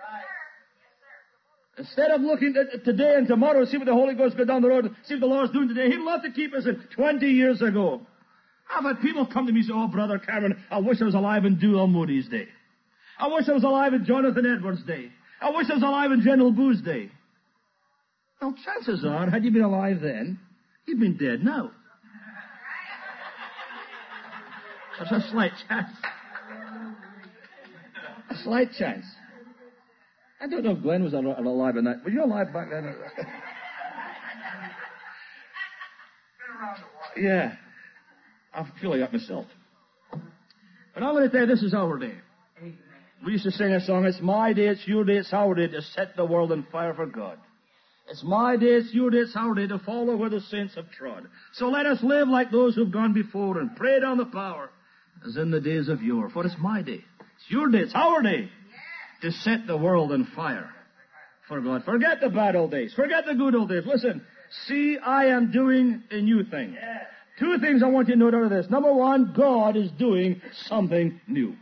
Instead of looking at today and tomorrow, see what the Holy Ghost go down the road, see what the Lord's doing today, he'd love to keep us in twenty years ago. I've had people come to me and say, oh, Brother Cameron, I wish I was alive in Dual Moody's day. I wish I was alive in Jonathan Edwards' day. I wish I was alive in General Boo's day. Well, chances are, had you been alive then, you'd been dead now. There's a slight chance. A slight chance. I don't know if Glenn was alive in that. Were you alive back then? Yeah. I feel like that myself. But I'm going to tell you, this is our day. We used to sing a song, it's my day, it's your day, it's our day to set the world on fire for God. It's my day, it's your day, it's our day to follow where the saints have trod. So let us live like those who've gone before and pray down the power as in the days of yore. For it's my day, it's your day, it's our day to set the world on fire for God. Forget the bad old days. Forget the good old days. Listen, see, I am doing a new thing. Two things I want you to note out of this. Number one, God is doing something new.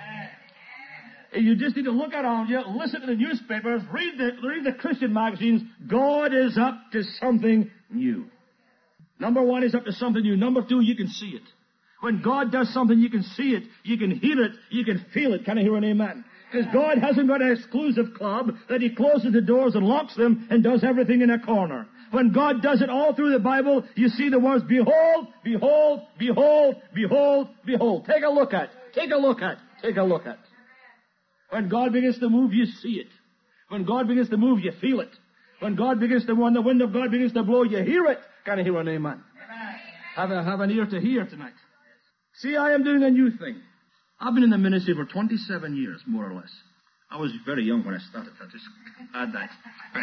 You just need to look around you, listen to the newspapers, read the, read the Christian magazines. God is up to something new. Number one, He's up to something new. Number two, you can see it. When God does something, you can see it, you can hear it, you can feel it. Can I hear an amen? Because God hasn't got an exclusive club that He closes the doors and locks them and does everything in a corner. When God does it all through the Bible, you see the words, behold, behold, behold, behold, behold. Take a look at, take a look at, take a look at. When God begins to move, you see it. When God begins to move, you feel it. When God begins to, when the wind of God begins to blow, you hear it. Can I hear an amen? Amen. Have, a, have an ear to hear tonight. See, I am doing a new thing. I've been in the ministry for twenty-seven years, more or less. I was very young when I started. I just add that.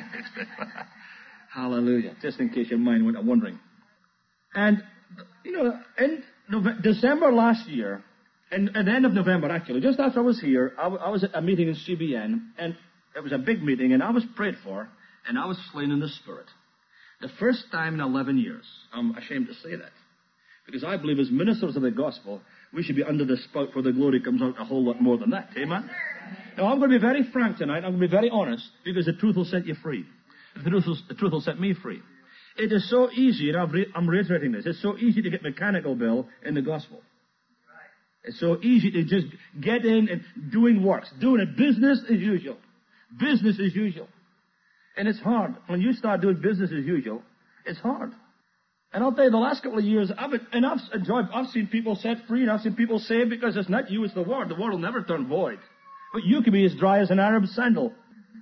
Hallelujah. Just in case your mind went wondering. And, you know, in November, December last year, and at the end of November, actually, just after I was here, I, w- I was at a meeting in C B N, and it was a big meeting, and I was prayed for, and I was slain in the Spirit. The first time in eleven years. I'm ashamed to say that. Because I believe as ministers of the gospel, we should be under the spout where the glory comes out a whole lot more than that. Amen? Now, I'm going to be very frank tonight. I'm going to be very honest, because the truth will set you free. The truth will, the truth will set me free. It is so easy, and I'm, re- I'm reiterating this, it's so easy to get mechanical, Bill, in the gospel. It's so easy to just get in and doing works, doing it business as usual. Business as usual. And it's hard. When you start doing business as usual, it's hard. And I'll tell you, the last couple of years, I've been, and I've enjoyed, I've seen people set free, and I've seen people saved, because it's not you, it's the Word. The Word will never turn void. But you can be as dry as an Arab sandal.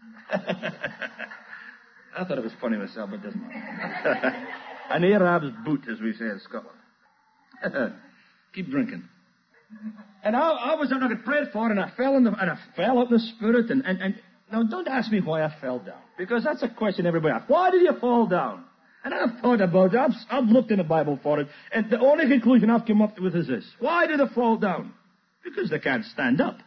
I thought it was funny myself, but it doesn't matter. An Arab's boot, as we say in Scotland. Keep drinking. And I, I was I got prayed for, and I fell in the, and I fell out in the Spirit, and, and, and now don't ask me why I fell down, because that's a question everybody asks. Why did you fall down? And I've thought about it. I've, I've looked in the Bible for it. And the only conclusion I've come up with is this. Why do they fall down? Because they can't stand up.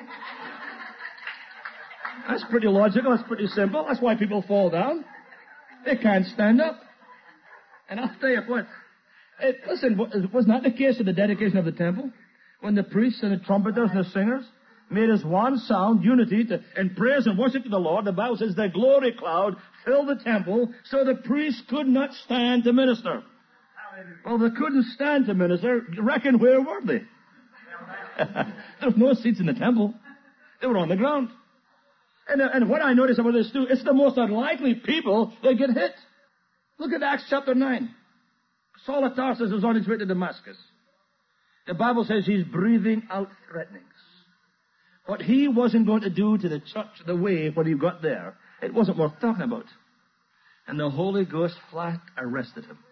That's pretty logical. That's pretty simple. That's why people fall down. They can't stand up. And I'll tell you what. It, listen, wasn't that the case at the dedication of the temple? When the priests and the trumpeters and the singers made as one sound, unity, to, in praise and worship to the Lord, the Bible says the glory cloud filled the temple, so the priests could not stand to minister. Well, they couldn't stand to minister. You reckon where were they? There was no seats in the temple. They were on the ground. And, uh, and what I notice about this too, it's the most unlikely people that get hit. Look at Acts chapter nine. Saul of Tarsus was on his way to Damascus. The Bible says he's breathing out threatenings. What he wasn't going to do to the church the way when he got there, it wasn't worth talking about. And the Holy Ghost flat arrested him.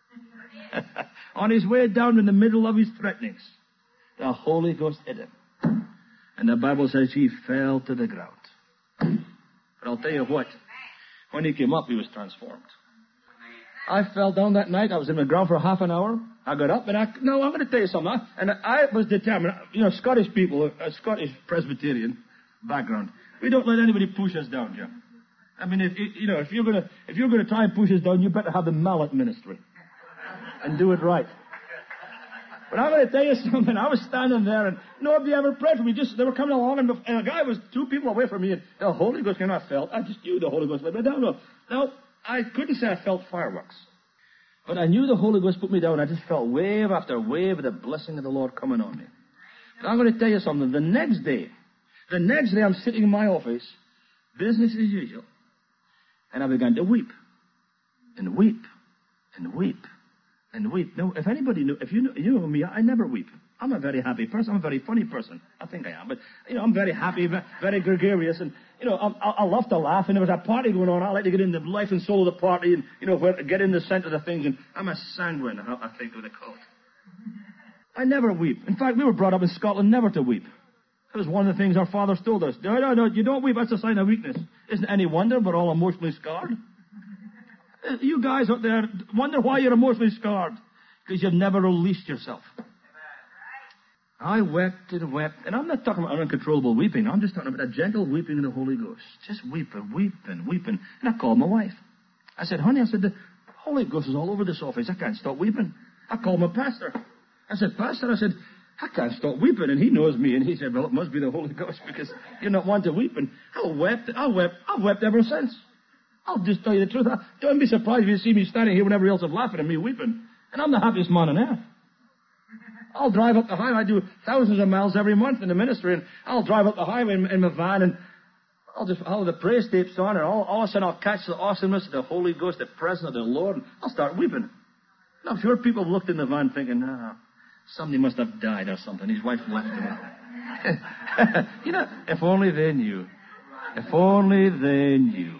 On his way down in the middle of his threatenings, the Holy Ghost hit him. And the Bible says he fell to the ground. But I'll tell you what, when he came up, he was transformed. I fell down that night. I was in the ground for half an hour. I got up and I, no, I'm going to tell you something. I, and I was determined. You know, Scottish people, a Scottish Presbyterian background, we don't let anybody push us down, Jim. I mean, if, you know, if you're going to, if you're going to try and push us down, you better have the mallet ministry and do it right. But I'm going to tell you something. I was standing there and nobody ever prayed for me. Just, they were coming along and, and a guy was two people away from me and the Holy Ghost came. I felt, I just knew the Holy Ghost let me down. No, no, I couldn't say I felt fireworks. But I knew the Holy Ghost put me down. I just felt wave after wave of the blessing of the Lord coming on me. But I'm going to tell you something. The next day, the next day I'm sitting in my office, business as usual, and I began to weep and weep and weep. And weep. Now, if anybody knew, if you know, you know me, I never weep. I'm a very happy person. I'm a very funny person. I think I am. But, you know, I'm very happy, very gregarious. And, you know, I, I love to laugh. And there was a party going on. I like to get in the life and soul of the party and, you know, where, get in the center of things. And I'm a sanguine, I think they call it. I never weep. In fact, we were brought up in Scotland never to weep. That was one of the things our fathers told us. No, no, no, you don't weep. That's a sign of weakness. Isn't any wonder we're all emotionally scarred? You guys out there wonder why you're emotionally scarred. Because you've never released yourself. I wept and wept. And I'm not talking about uncontrollable weeping. I'm just talking about a gentle weeping in the Holy Ghost. Just weeping, weeping, weeping. And I called my wife. I said, honey, I said, the Holy Ghost is all over this office. I can't stop weeping. I called my pastor. I said, Pastor, I said, I can't stop weeping. And he knows me. And he said, well, it must be the Holy Ghost because you're not one to weep. And I wept. I wept. I've wept ever since. I'll just tell you the truth. I, don't be surprised if you see me standing here when everybody else is laughing at me weeping. And I'm the happiest man on earth. I'll drive up the highway. I do thousands of miles every month in the ministry, and I'll drive up the highway in, in my van, and I'll just I'll have the praise tapes on, and all, all of a sudden I'll catch the awesomeness of the Holy Ghost, the presence of the Lord, and I'll start weeping. And I'm sure people have looked in the van thinking, ah, somebody must have died or something. His wife left him. You know, if only they knew. If only they knew.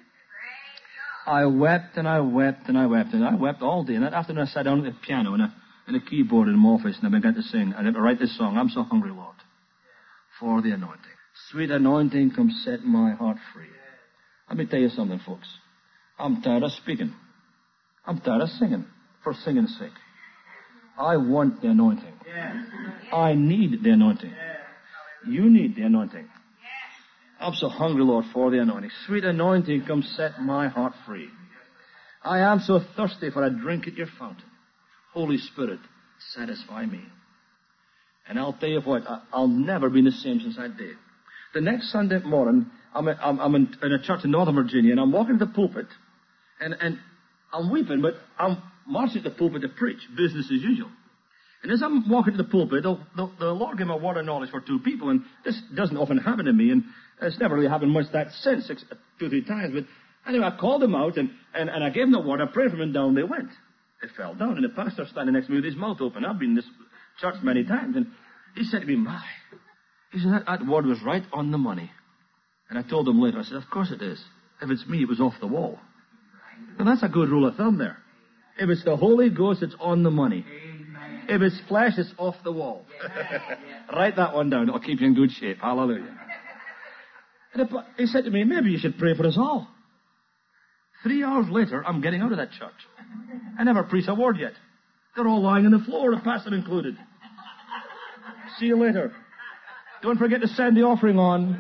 I wept and I wept and I wept and I wept all day. And that afternoon I sat down at the piano and a, and a keyboard in my office and I began to sing. I had to write this song. I'm so hungry, Lord, for the anointing. Sweet anointing, come set my heart free. Let me tell you something, folks. I'm tired of speaking. I'm tired of singing for singing's sake. I want the anointing. I need the anointing. You need the anointing. I'm so hungry, Lord, for the anointing. Sweet anointing, come set my heart free. I am so thirsty for a drink at your fountain. Holy Spirit, satisfy me. And I'll tell you what, I'll never be the same since that day. The next Sunday morning, I'm, in, I'm, I'm in, in a church in Northern Virginia, and I'm walking to the pulpit, and, and I'm weeping, but I'm marching to the pulpit to preach, business as usual. And as I'm walking to the pulpit, the, the, the Lord gave me a word of knowledge for two people, and this doesn't often happen to me, and it's never really happened much that since, six, two or three times. But anyway, I called them out, and, and, and I gave them the word. I prayed for them, and down they went. They fell down, and the pastor standing next to me with his mouth open. I've been in this church many times, and he said to me, my, he said, that, that word was right on the money. And I told him later, I said, of course it is. If it's me, it was off the wall. Now that's a good rule of thumb there. If it's the Holy Ghost, it's on the money. If it's flesh, it's off the wall. Write that one down. It'll keep you in good shape. Hallelujah. And he said to me, maybe you should pray for us all. Three hours later, I'm getting out of that church. I never preached a word yet. They're all lying on the floor, the pastor included. See you later. Don't forget to send the offering on.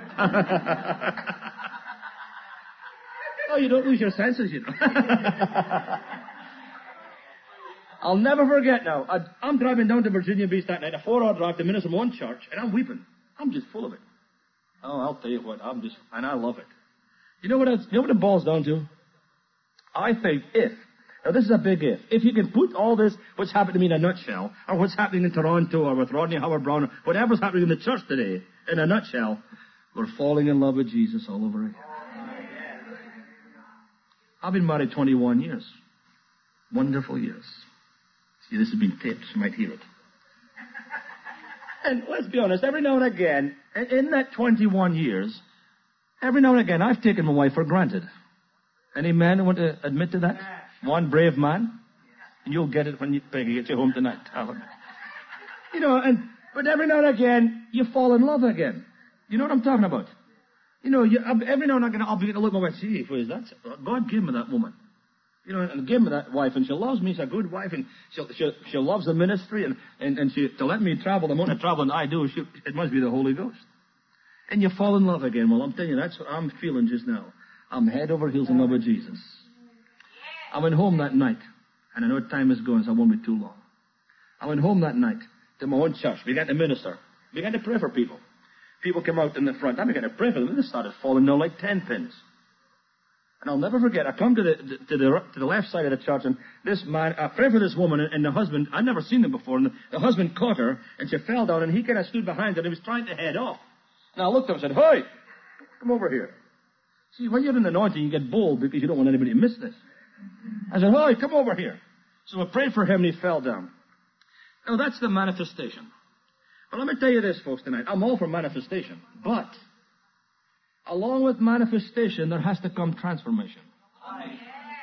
Oh, you don't lose your senses, you know. I'll never forget now. I, I'm driving down to Virginia Beach that night, a four-hour drive to minister in one church, and I'm weeping. I'm just full of it. Oh, I'll tell you what, I'm just, and I love it. You know what? It's, you know what it boils down to? I think if, now this is a big if, if you can put all this, what's happened to me in a nutshell, or what's happening in Toronto, or with Rodney Howard-Browne, or whatever's happening in the church today, in a nutshell, we're falling in love with Jesus all over again. I've been married twenty-one years. Wonderful years. See, this has been taped, so you might hear it. And let's be honest, every now and again, in that twenty-one years, every now and again, I've taken my wife for granted. Any man who want to admit to that? One brave man? And you'll get it when you, Peggy gets you home tonight. You know, and, but every now and again, you fall in love again. You know what I'm talking about? You know, you, every now and again, I'll begin to look at my wife, see, who is that? God gave me that woman. You know, and gave me that wife, and she loves me. She's a good wife, and she she, she loves the ministry, and, and, and she, to let me travel, the amount of traveling I do, she, it must be the Holy Ghost. And you fall in love again. Well, I'm telling you, that's what I'm feeling just now. I'm head over heels in love with Jesus. I went home that night, and I know time is going, so I won't be too long. I went home that night to my own church, began to minister, began to pray for people. People came out in the front. I began to pray for them, and they started falling down like ten pins. And I'll never forget, I come to the, to the, to the left side of the church, and this man, I prayed for this woman, and the husband, I'd never seen them before, and the, the husband caught her, and she fell down, and he kind of stood behind her, and he was trying to head off. And I looked at him and said, "Hey, come over here." See, when you're in the anointing, you get bold because you don't want anybody to miss this. I said, "Hey, come over here." So I prayed for him, and he fell down. Now, that's the manifestation. But let me tell you this, folks, tonight. I'm all for manifestation. But, along with manifestation, there has to come transformation. Amen.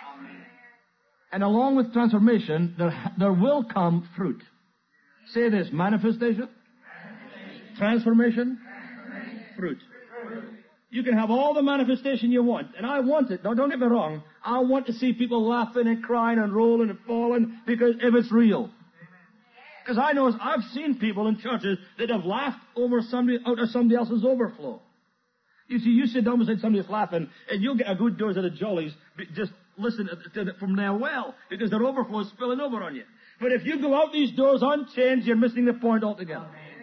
And along with transformation, there, there will come fruit. Say this, manifestation, manifestation. Transformation, transformation. Fruit. fruit. You can have all the manifestation you want. And I want it. Now, don't get me wrong. I want to see people laughing and crying and rolling and falling because if it's real. Because I know, I've seen people in churches that have laughed over somebody, out of somebody else's overflow. You see, you sit down beside somebody that's laughing, and you'll get a good dose of the jollies, just listen to it from their well, because their overflow is spilling over on you. But if you go out these doors unchanged, you're missing the point altogether.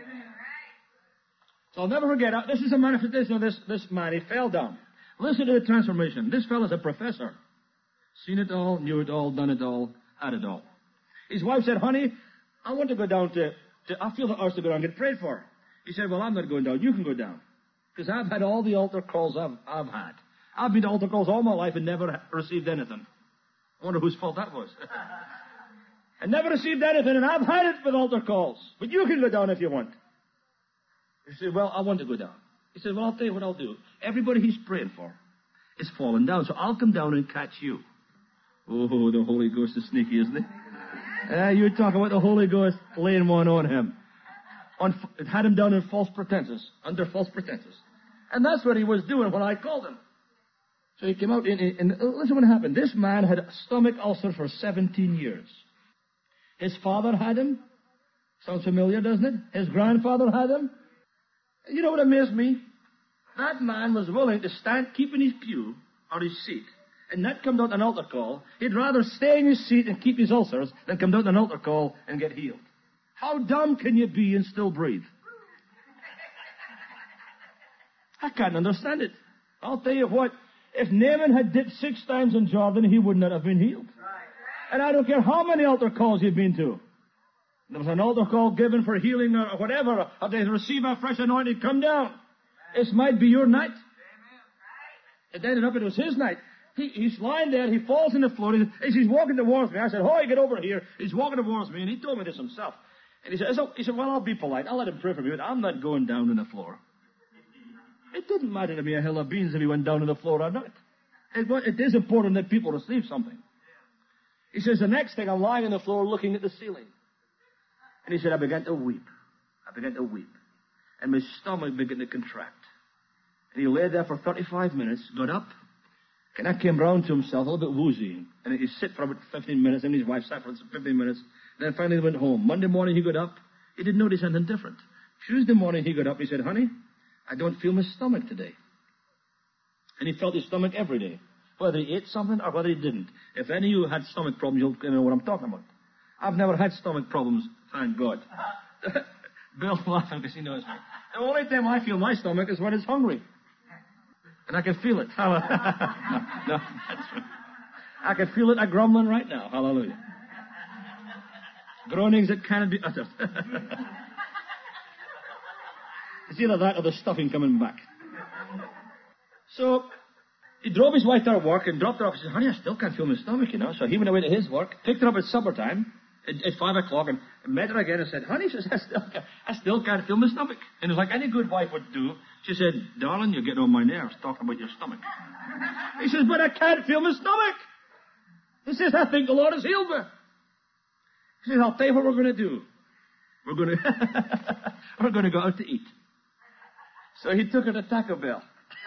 So I'll never forget, this is a manifestation of this, this man. He fell down. Listen to the transformation. This fellow's a professor. Seen it all, knew it all, done it all, had it all. His wife said, "Honey, I want to go down to, to I feel the urge to go down and get prayed for." He said, "Well, I'm not going down. You can go down. Because I've had all the altar calls I've, I've had. I've been to altar calls all my life and never received anything." I wonder whose fault that was. I never received anything, and I've had it with altar calls. But you can go down if you want. He said, "Well, I want to go down." He said, "Well, I'll tell you what I'll do. Everybody he's praying for is falling down, so I'll come down and catch you." Oh, the Holy Ghost is sneaky, isn't he? Uh, you're talking about the Holy Ghost laying one on him. On, it had him down in false pretenses, under false pretenses. And that's what he was doing when I called him. So he came out, and, and listen what happened. This man had a stomach ulcer for seventeen years. His father had him. Sounds familiar, doesn't it? His grandfather had him. You know what amazed me? That man was willing to stand, keep in his pew, or his seat, and not come down to an altar call. He'd rather stay in his seat and keep his ulcers than come down to an altar call and get healed. How dumb can you be and still breathe? I can't understand it. I'll tell you what, if Naaman had dipped six times in Jordan, he would not have been healed. And I don't care how many altar calls you've been to. There was an altar call given for healing or whatever, or they receive a fresh anointing, come down. This might be your night. It ended up it was his night. He, he's lying there, he falls on the floor, he, as he's walking towards me, I said, "Hoy, get over here." He's walking towards me, and he told me this himself. And he said, so, he said, "Well, I'll be polite. I'll let him pray for me, but I'm not going down on the floor." It didn't matter to me a hill of beans if he went down on the floor or not. It, it is important that people receive something. He says, the next thing, I'm lying on the floor looking at the ceiling. And he said, I began to weep. I began to weep. And my stomach began to contract. And he lay there for thirty-five minutes, got up, And I came round to himself, a little bit woozy. And he sat for about fifteen minutes, and his wife sat for fifteen minutes. Then finally they went home. Monday morning he got up. He didn't notice anything different. Tuesday morning he got up. He said, honey, I don't feel my stomach today. And he felt his stomach every day, whether he ate something or whether he didn't. If any of you had stomach problems, you'll know what I'm talking about. I've never had stomach problems, thank God. Bill's laughing because he knows me. The only time I feel my stomach is when it's hungry. And I can feel it. no, no, that's true. I can feel it a grumbling right now. Hallelujah. Groanings that cannot be uttered. It's either that or the stuffing coming back. So, he drove his wife to her work and dropped her off. He said, honey, I still can't feel my stomach, you know. So he went away to his work, picked her up at supper time, at, at five o'clock, and met her again and said, honey, she says, I still, can't, I still can't feel my stomach. And it was like any good wife would do. She said, darling, you're getting on my nerves talking about your stomach. He says, but I can't feel my stomach. He says, I think the Lord has healed me. He says, I'll tell you what we're going to do. We're going to, we're going to go out to eat. So he took her to Taco Bell.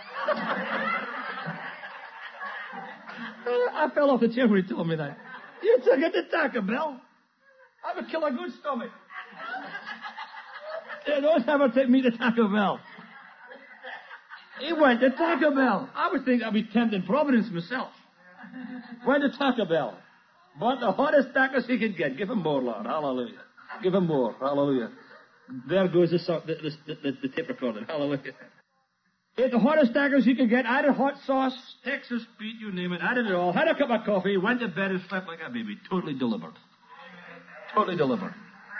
I fell off the chair when he told me that. You took her to Taco Bell? I would kill a good stomach. Yeah, don't ever take me to Taco Bell. He went to Taco Bell. I would think I'd be tempting Providence myself. Went to Taco Bell. Bought the hottest tacos he could get. Give him more, Lord. Hallelujah. Give him more. Hallelujah. There goes the, song, the, the, the, the tape recording. Hallelujah. Ate the hottest tacos he could get. Added hot sauce, Texas Pete, you name it. Added it all. Had a cup of coffee. Went to bed and slept like a baby. Totally delivered. Totally delivered.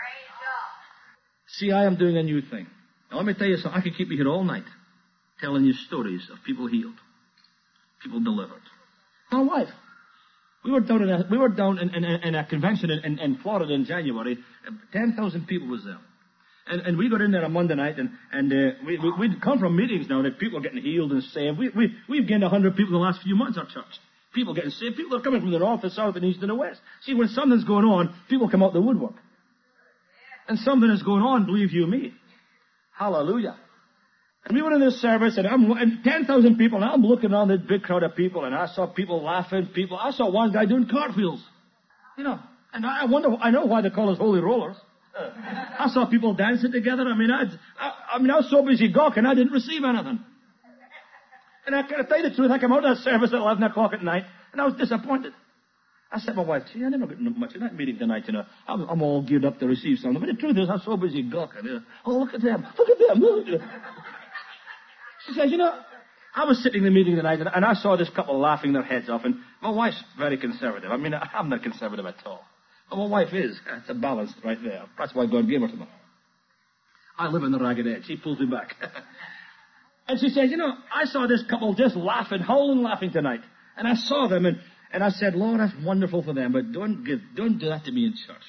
See, I am doing a new thing. Now, let me tell you something. I could keep you here all night telling you stories of people healed, people delivered. My wife. We were down in a, we were down in, in, in a convention in, in, in Florida in January. ten thousand people was there. And, and we got in there on Monday night, and, and uh, we, we, we'd come from meetings now that people are getting healed and saved. We, we, we've gained one hundred people in the last few months, our church. People getting saved. People are coming from the north, the south, and east, and the west. See, when something's going on, people come out the woodwork. And something is going on, believe you me. Hallelujah. And we were in this service, and I'm and ten thousand people, and I'm looking around this big crowd of people, and I saw people laughing, people. I saw one guy doing cartwheels. You know, and I wonder, I know why they call us holy rollers. I saw people dancing together. I mean, I'd, I, I mean, I was so busy gawking, I didn't receive anything. And I gotta tell you the truth, I came out of that service at eleven o'clock at night, and I was disappointed. I said to my wife, gee, I didn't get much in that meeting tonight, you know. I'm, I'm all geared up to receive something. But the truth is, I'm so busy gawking. You know? Oh, look at them. Look at them. Look at them. She says, you know, I was sitting in the meeting tonight, and, and I saw this couple laughing their heads off, and my wife's very conservative. I mean, I'm not conservative at all. But my wife is. It's a balance right there. That's why God gave her to me. I live in the ragged edge. She pulls me back. And she says, you know, I saw this couple just laughing, howling laughing tonight. And I saw them, and, and I said, Lord, that's wonderful for them, but don't give, don't do that to me in church.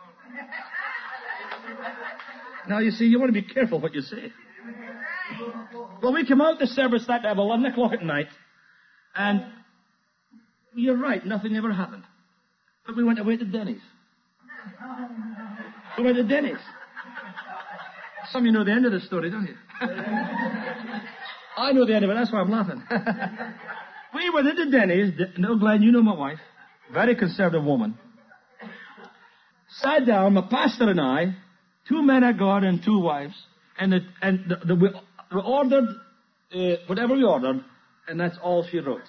Now, you see, you want to be careful what you say. Well, we came out the service that day at eleven o'clock at night, and you're right, nothing ever happened. But we went away to Denny's. We went to Denny's. Some of you know the end of the story, don't you? I know the end of it, that's why I'm laughing. We went into Denny's. No, Glenn, you know my wife. Very conservative woman. Sat down, my pastor and I, two men of God and two wives, and, the, and the, the, we, we ordered uh, whatever we ordered, and that's all she wrote.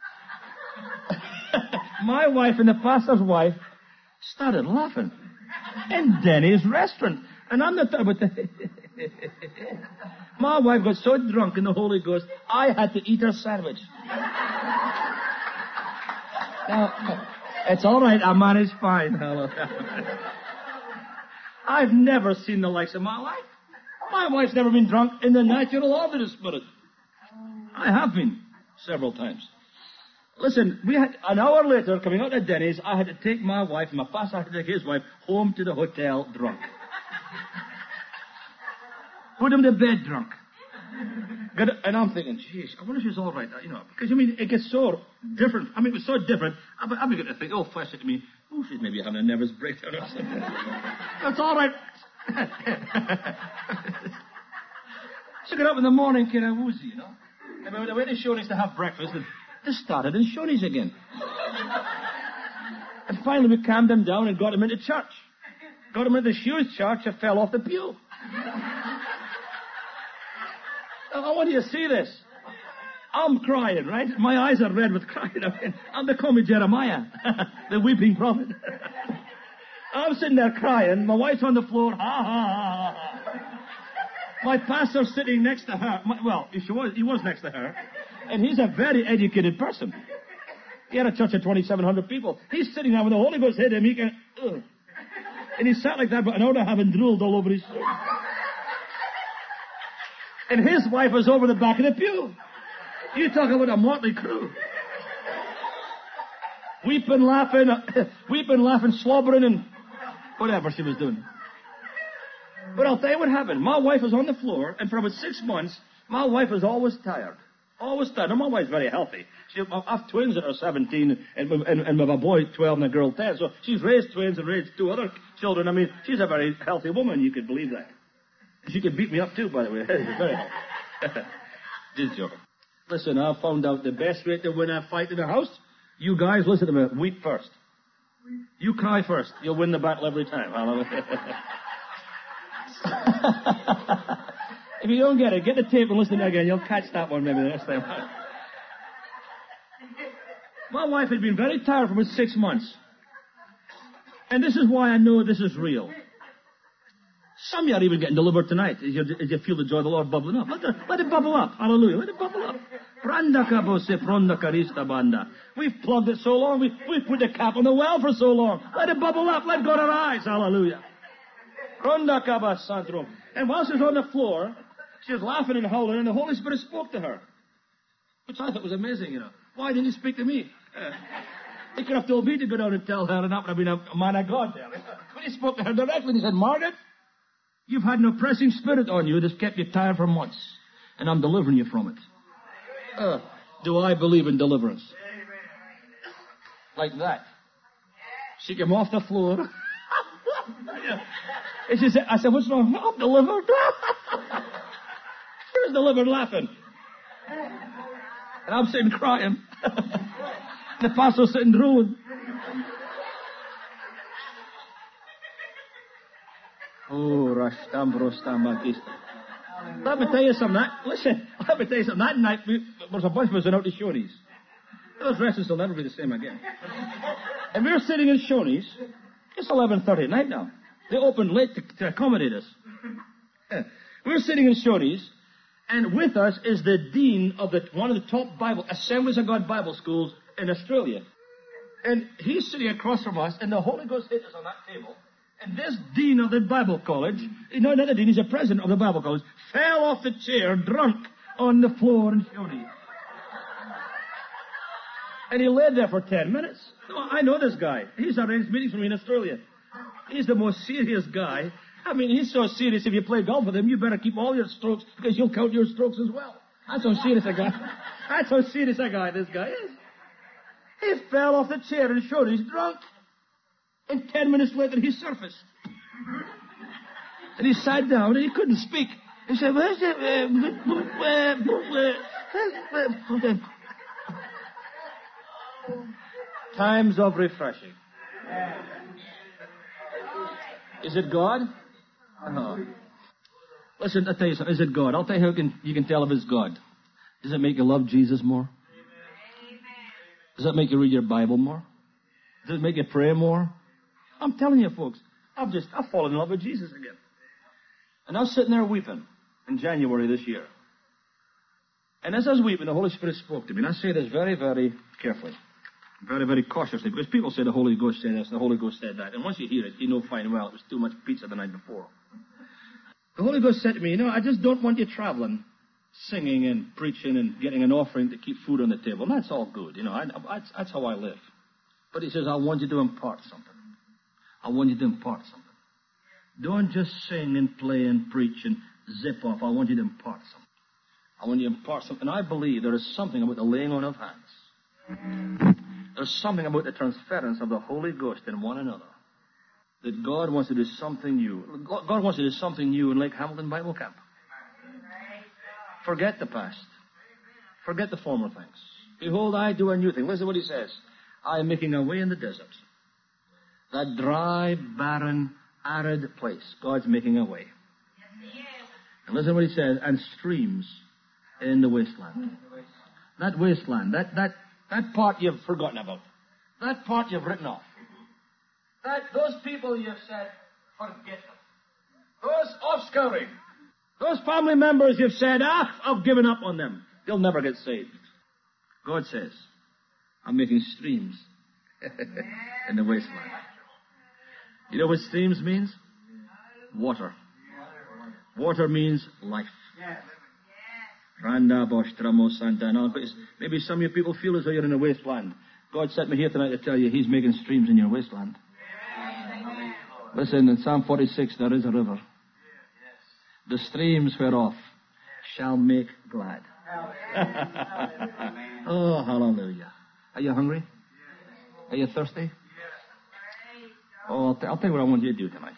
My wife and the pastor's wife started laughing in Denny's restaurant. And I'm not talking about the... My wife got so drunk in the Holy Ghost, I had to eat her sandwich. Now, it's all right. I managed fine. I've never seen the likes of my life. My wife's never been drunk in the natural or the spirit. I have been several times. Listen, we had an hour later, coming out of Denny's, I had to take my wife, and my pastor had to take his wife home to the hotel drunk. Put him to bed drunk. And I'm thinking, geez, I wonder if she's all right, you know, because, I mean, it gets so different. I mean, it was so different. I'm, I'm beginning to think, oh, flash it to me, oh, she's maybe having a nervous breakdown or something. That's all right. She got up in the morning, kind of woozy, you know. And we went to Shoney's to have breakfast, and They started in Shoney's again. And finally we calmed them down and got them into church. Got them into the Shoes church and fell off the pew. I want you to see this. I'm crying, right? My eyes are red with crying. And they call me Jeremiah, the weeping prophet. I'm sitting there crying. My wife's on the floor. Ha, ha, ha, ha. My pastor's sitting next to her. My, well, he was, he was next to her. And he's a very educated person. He had a church of twenty-seven hundred people. He's sitting there when the Holy Ghost hit him. He can, ugh. And he sat like that, but an hour having drooled all over his shirt. And his wife was over the back of the pew. You talk about a motley crew. Weeping, laughing, weeping, laughing, slobbering, and whatever she was doing. But I'll tell you what happened. My wife was on the floor, and for about six months, my wife was always tired. Always tired. And my wife's very healthy. She, I have twins that are seventeen, and, and, and with a boy twelve and a girl ten. So she's raised twins and raised two other children. I mean, she's a very healthy woman. You could believe that. She could beat me up too, by the way. Just joking. Listen, I found out the best way to win a fight in the house. You guys, listen to me. Weep first. You cry first. You'll win the battle every time. If you don't get it, get the tape and listen to it again. You'll catch that one maybe the next time. My wife had been very tired for about six months. And this is why I know this is real. Some of you are even getting delivered tonight as you, as you feel the joy of the Lord bubbling up. Let, the, let it bubble up. Hallelujah. Let it bubble up. We've plugged it so long. We've, we've put the cap on the well for so long. Let it bubble up. Let God arise. Hallelujah. And while she was on the floor, she was laughing and howling, and the Holy Spirit spoke to her. Which I thought was amazing, you know. Why didn't he speak to me? Uh, he could have told me to go down and tell her, and that would have been a man of God there. But he spoke to her directly, and he said, Margaret, you've had an oppressing spirit on you that's kept you tired for months, and I'm delivering you from it. Uh, do I believe in deliverance? Like that. She came off the floor. And she said, I said, what's wrong? I'm delivered. She was delivered laughing. And I'm sitting crying. The pastor's sitting drooling. Oh, Rastambro Stamakista. Let me tell you something. That, listen, let me tell you something. That night, we, there was a bunch of us out to Shoney's. Those dresses will never be the same again. And we were sitting in Shoney's. It's eleven thirty at night now. They opened late to, to accommodate us. We were sitting in Shoney's, and with us is the dean of the, one of the top Bible, Assemblies of God Bible schools in Australia. And he's sitting across from us, and the Holy Ghost hit us on that table. And this dean of the Bible college, no, not the dean, he's the president of the Bible college, fell off the chair drunk on the floor in Shoney's. And he lay there for ten minutes. I know this guy. He's arranged meetings for me in Australia. He's the most serious guy. I mean, he's so serious, if you play golf with him, you better keep all your strokes, because you'll count your strokes as well. That's how serious a guy, that's how serious a guy this guy is. He fell off the chair and showed he's drunk. And ten minutes later, he surfaced. And he sat down, and he couldn't speak. He said, where's it? Times of refreshing. Is it God? No. Listen, I'll tell you something. Is it God? I'll tell you how you can, you can tell if it's God. Does it make you love Jesus more? Does that make you read your Bible more? Does it make you pray more? I'm telling you, folks, I've just, I've fallen in love with Jesus again. And I was sitting there weeping in January this year. And as I was weeping, the Holy Spirit spoke to me. And I say this very, very carefully. Very, very cautiously, because people say the Holy Ghost said this, the Holy Ghost said that. And once you hear it, you know fine well it was too much pizza the night before. The Holy Ghost said to me, you know, I just don't want you traveling, singing and preaching and getting an offering to keep food on the table. And that's all good, you know, I, I, that's how I live. But he says, I want you to impart something. I want you to impart something. Don't just sing and play and preach and zip off. I want you to impart something. I want you to impart something. And I believe there is something about the laying on of hands. There's something about the transference of the Holy Ghost in one another. That God wants to do something new. God wants to do something new in Lake Hamilton Bible Camp. Forget the past. Forget the former things. Behold, I do a new thing. Listen to what he says. I am making a way in the desert. That dry, barren, arid place. God's making a way. And listen to what he says. And streams in the wasteland. That wasteland, that, that, that part you've forgotten about. That part you've written off. That, those people you've said, forget them. Those offscouring. Those family members you've said, ah, I've given up on them. They'll never get saved. God says, I'm making streams in the wasteland. You know what streams means? Water. Water means life. Maybe some of you people feel as though you're in a wasteland. God sent me here tonight to tell you He's making streams in your wasteland. Listen, in Psalm forty-six, there is a river. The streams whereof shall make glad. Oh, hallelujah. Are you hungry? Are you thirsty? Oh, I'll, t- I'll tell you what I want you to do tonight.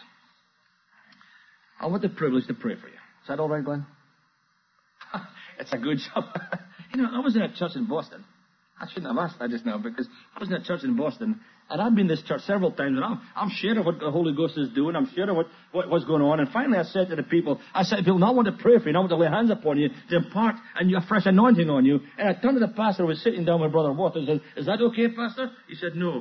I want the privilege to pray for you. Is that all right, Glenn? It's a good job. You know, I was in a church in Boston. I shouldn't have asked that just now, because I was in a church in Boston, and I've been in this church several times, and I'm, I'm sharing what the Holy Ghost is doing. I'm sharing what, what, what's going on. And finally I said to the people, I said, people, I want to pray for you. I want to lay hands upon you to impart and a fresh anointing on you. And I turned to the pastor who was sitting down with Brother Waters and said, is that okay, Pastor? He said, no.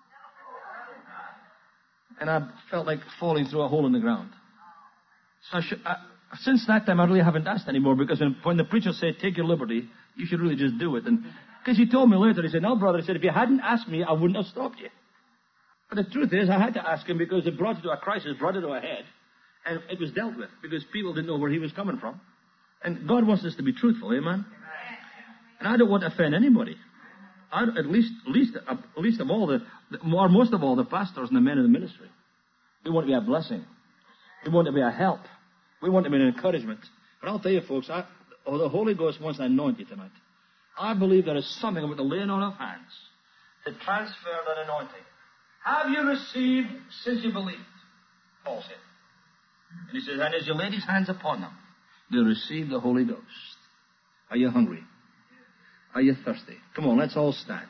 And I felt like falling through a hole in the ground. So I should, I, since that time, I really haven't asked anymore, because when, when the preacher said, take your liberty, you should really just do it. And because he told me later, he said, no, brother, he said, if you hadn't asked me, I wouldn't have stopped you. But the truth is, I had to ask him, because it brought it to a crisis, brought it to a head, and it was dealt with, because people didn't know where he was coming from. And God wants us to be truthful, amen? And I don't want to offend anybody. I, at least, at least, at least of all the, or most of all, the pastors and the men in the ministry. We want to be a blessing. We want to be a help. We want to be an encouragement. But I'll tell you, folks, I, oh, the Holy Ghost wants to anoint you tonight. I believe there is something about the laying on of hands to transfer that anointing. Have you received since you believed? Paul said. And he says, and as you lay his hands upon them, they'll receive the Holy Ghost. Are you hungry? Are you thirsty? Come on, let's all stand.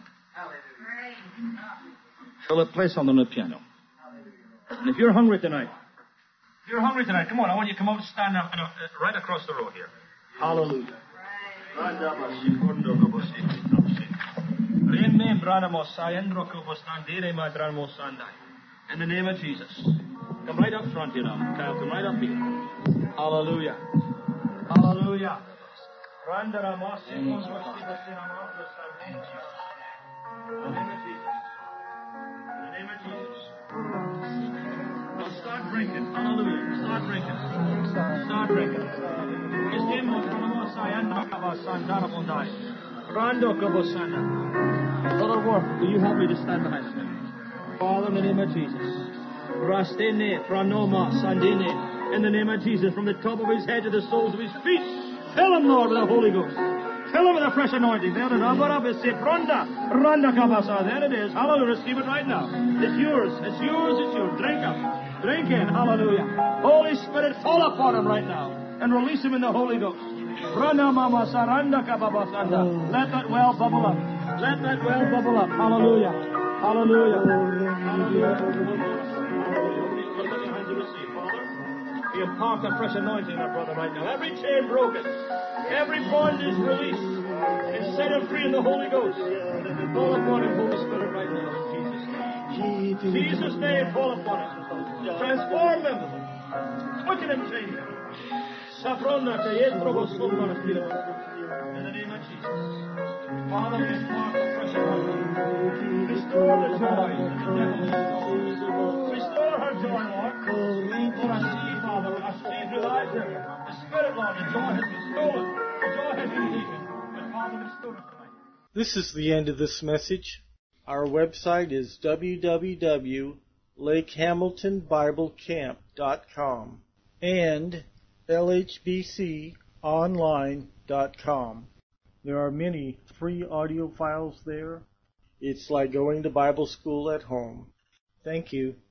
Philip, play something on the piano. And if you're hungry tonight, if you're hungry tonight, come on, I want you to come out and stand up uh, right across the road here. Hallelujah. In the name of Jesus. Come right up front here now. Kyle, come right up here. Hallelujah. Hallelujah. In the name of Jesus. In the name of Jesus. Now start drinking. Hallelujah. Start drinking. Start drinking. Brother Worf, will you help me to stand behind me? Father, in the name of Jesus. In the name of Jesus, from the top of his head to the soles of his feet, fill him, Lord, with the Holy Ghost. Fill him with a fresh anointing. There it is. There it is. Hallelujah. Receive it right now. It's yours. It's yours. It's yours. Drink up. Drink in. Hallelujah. Holy Spirit, fall upon him right now and release him in the Holy Ghost. Let that well bubble up. Let that well bubble up. Hallelujah. Hallelujah. We impart a fresh anointing, our brother, right now. Every chain broken. Every bondage released. And set him free in the Holy Ghost. Fall upon him, Holy Spirit, right now, in Jesus' name. Jesus' name, fall upon him. Transform him. Quicken him, change him. In the name of Jesus. Father, we impart a fresh anointing. Restore the joy. Restore her joy, Lord. Lord, I see, Father, I see through thy prayer. The Spirit, Lord, the joy has been stolen. The joy has been taken. But Father, restore it tonight. This is the end of this message. Our website is w w w dot lake hamilton bible camp dot com and l h b c online dot com. There are many free audio files there. It's like going to Bible school at home. Thank you.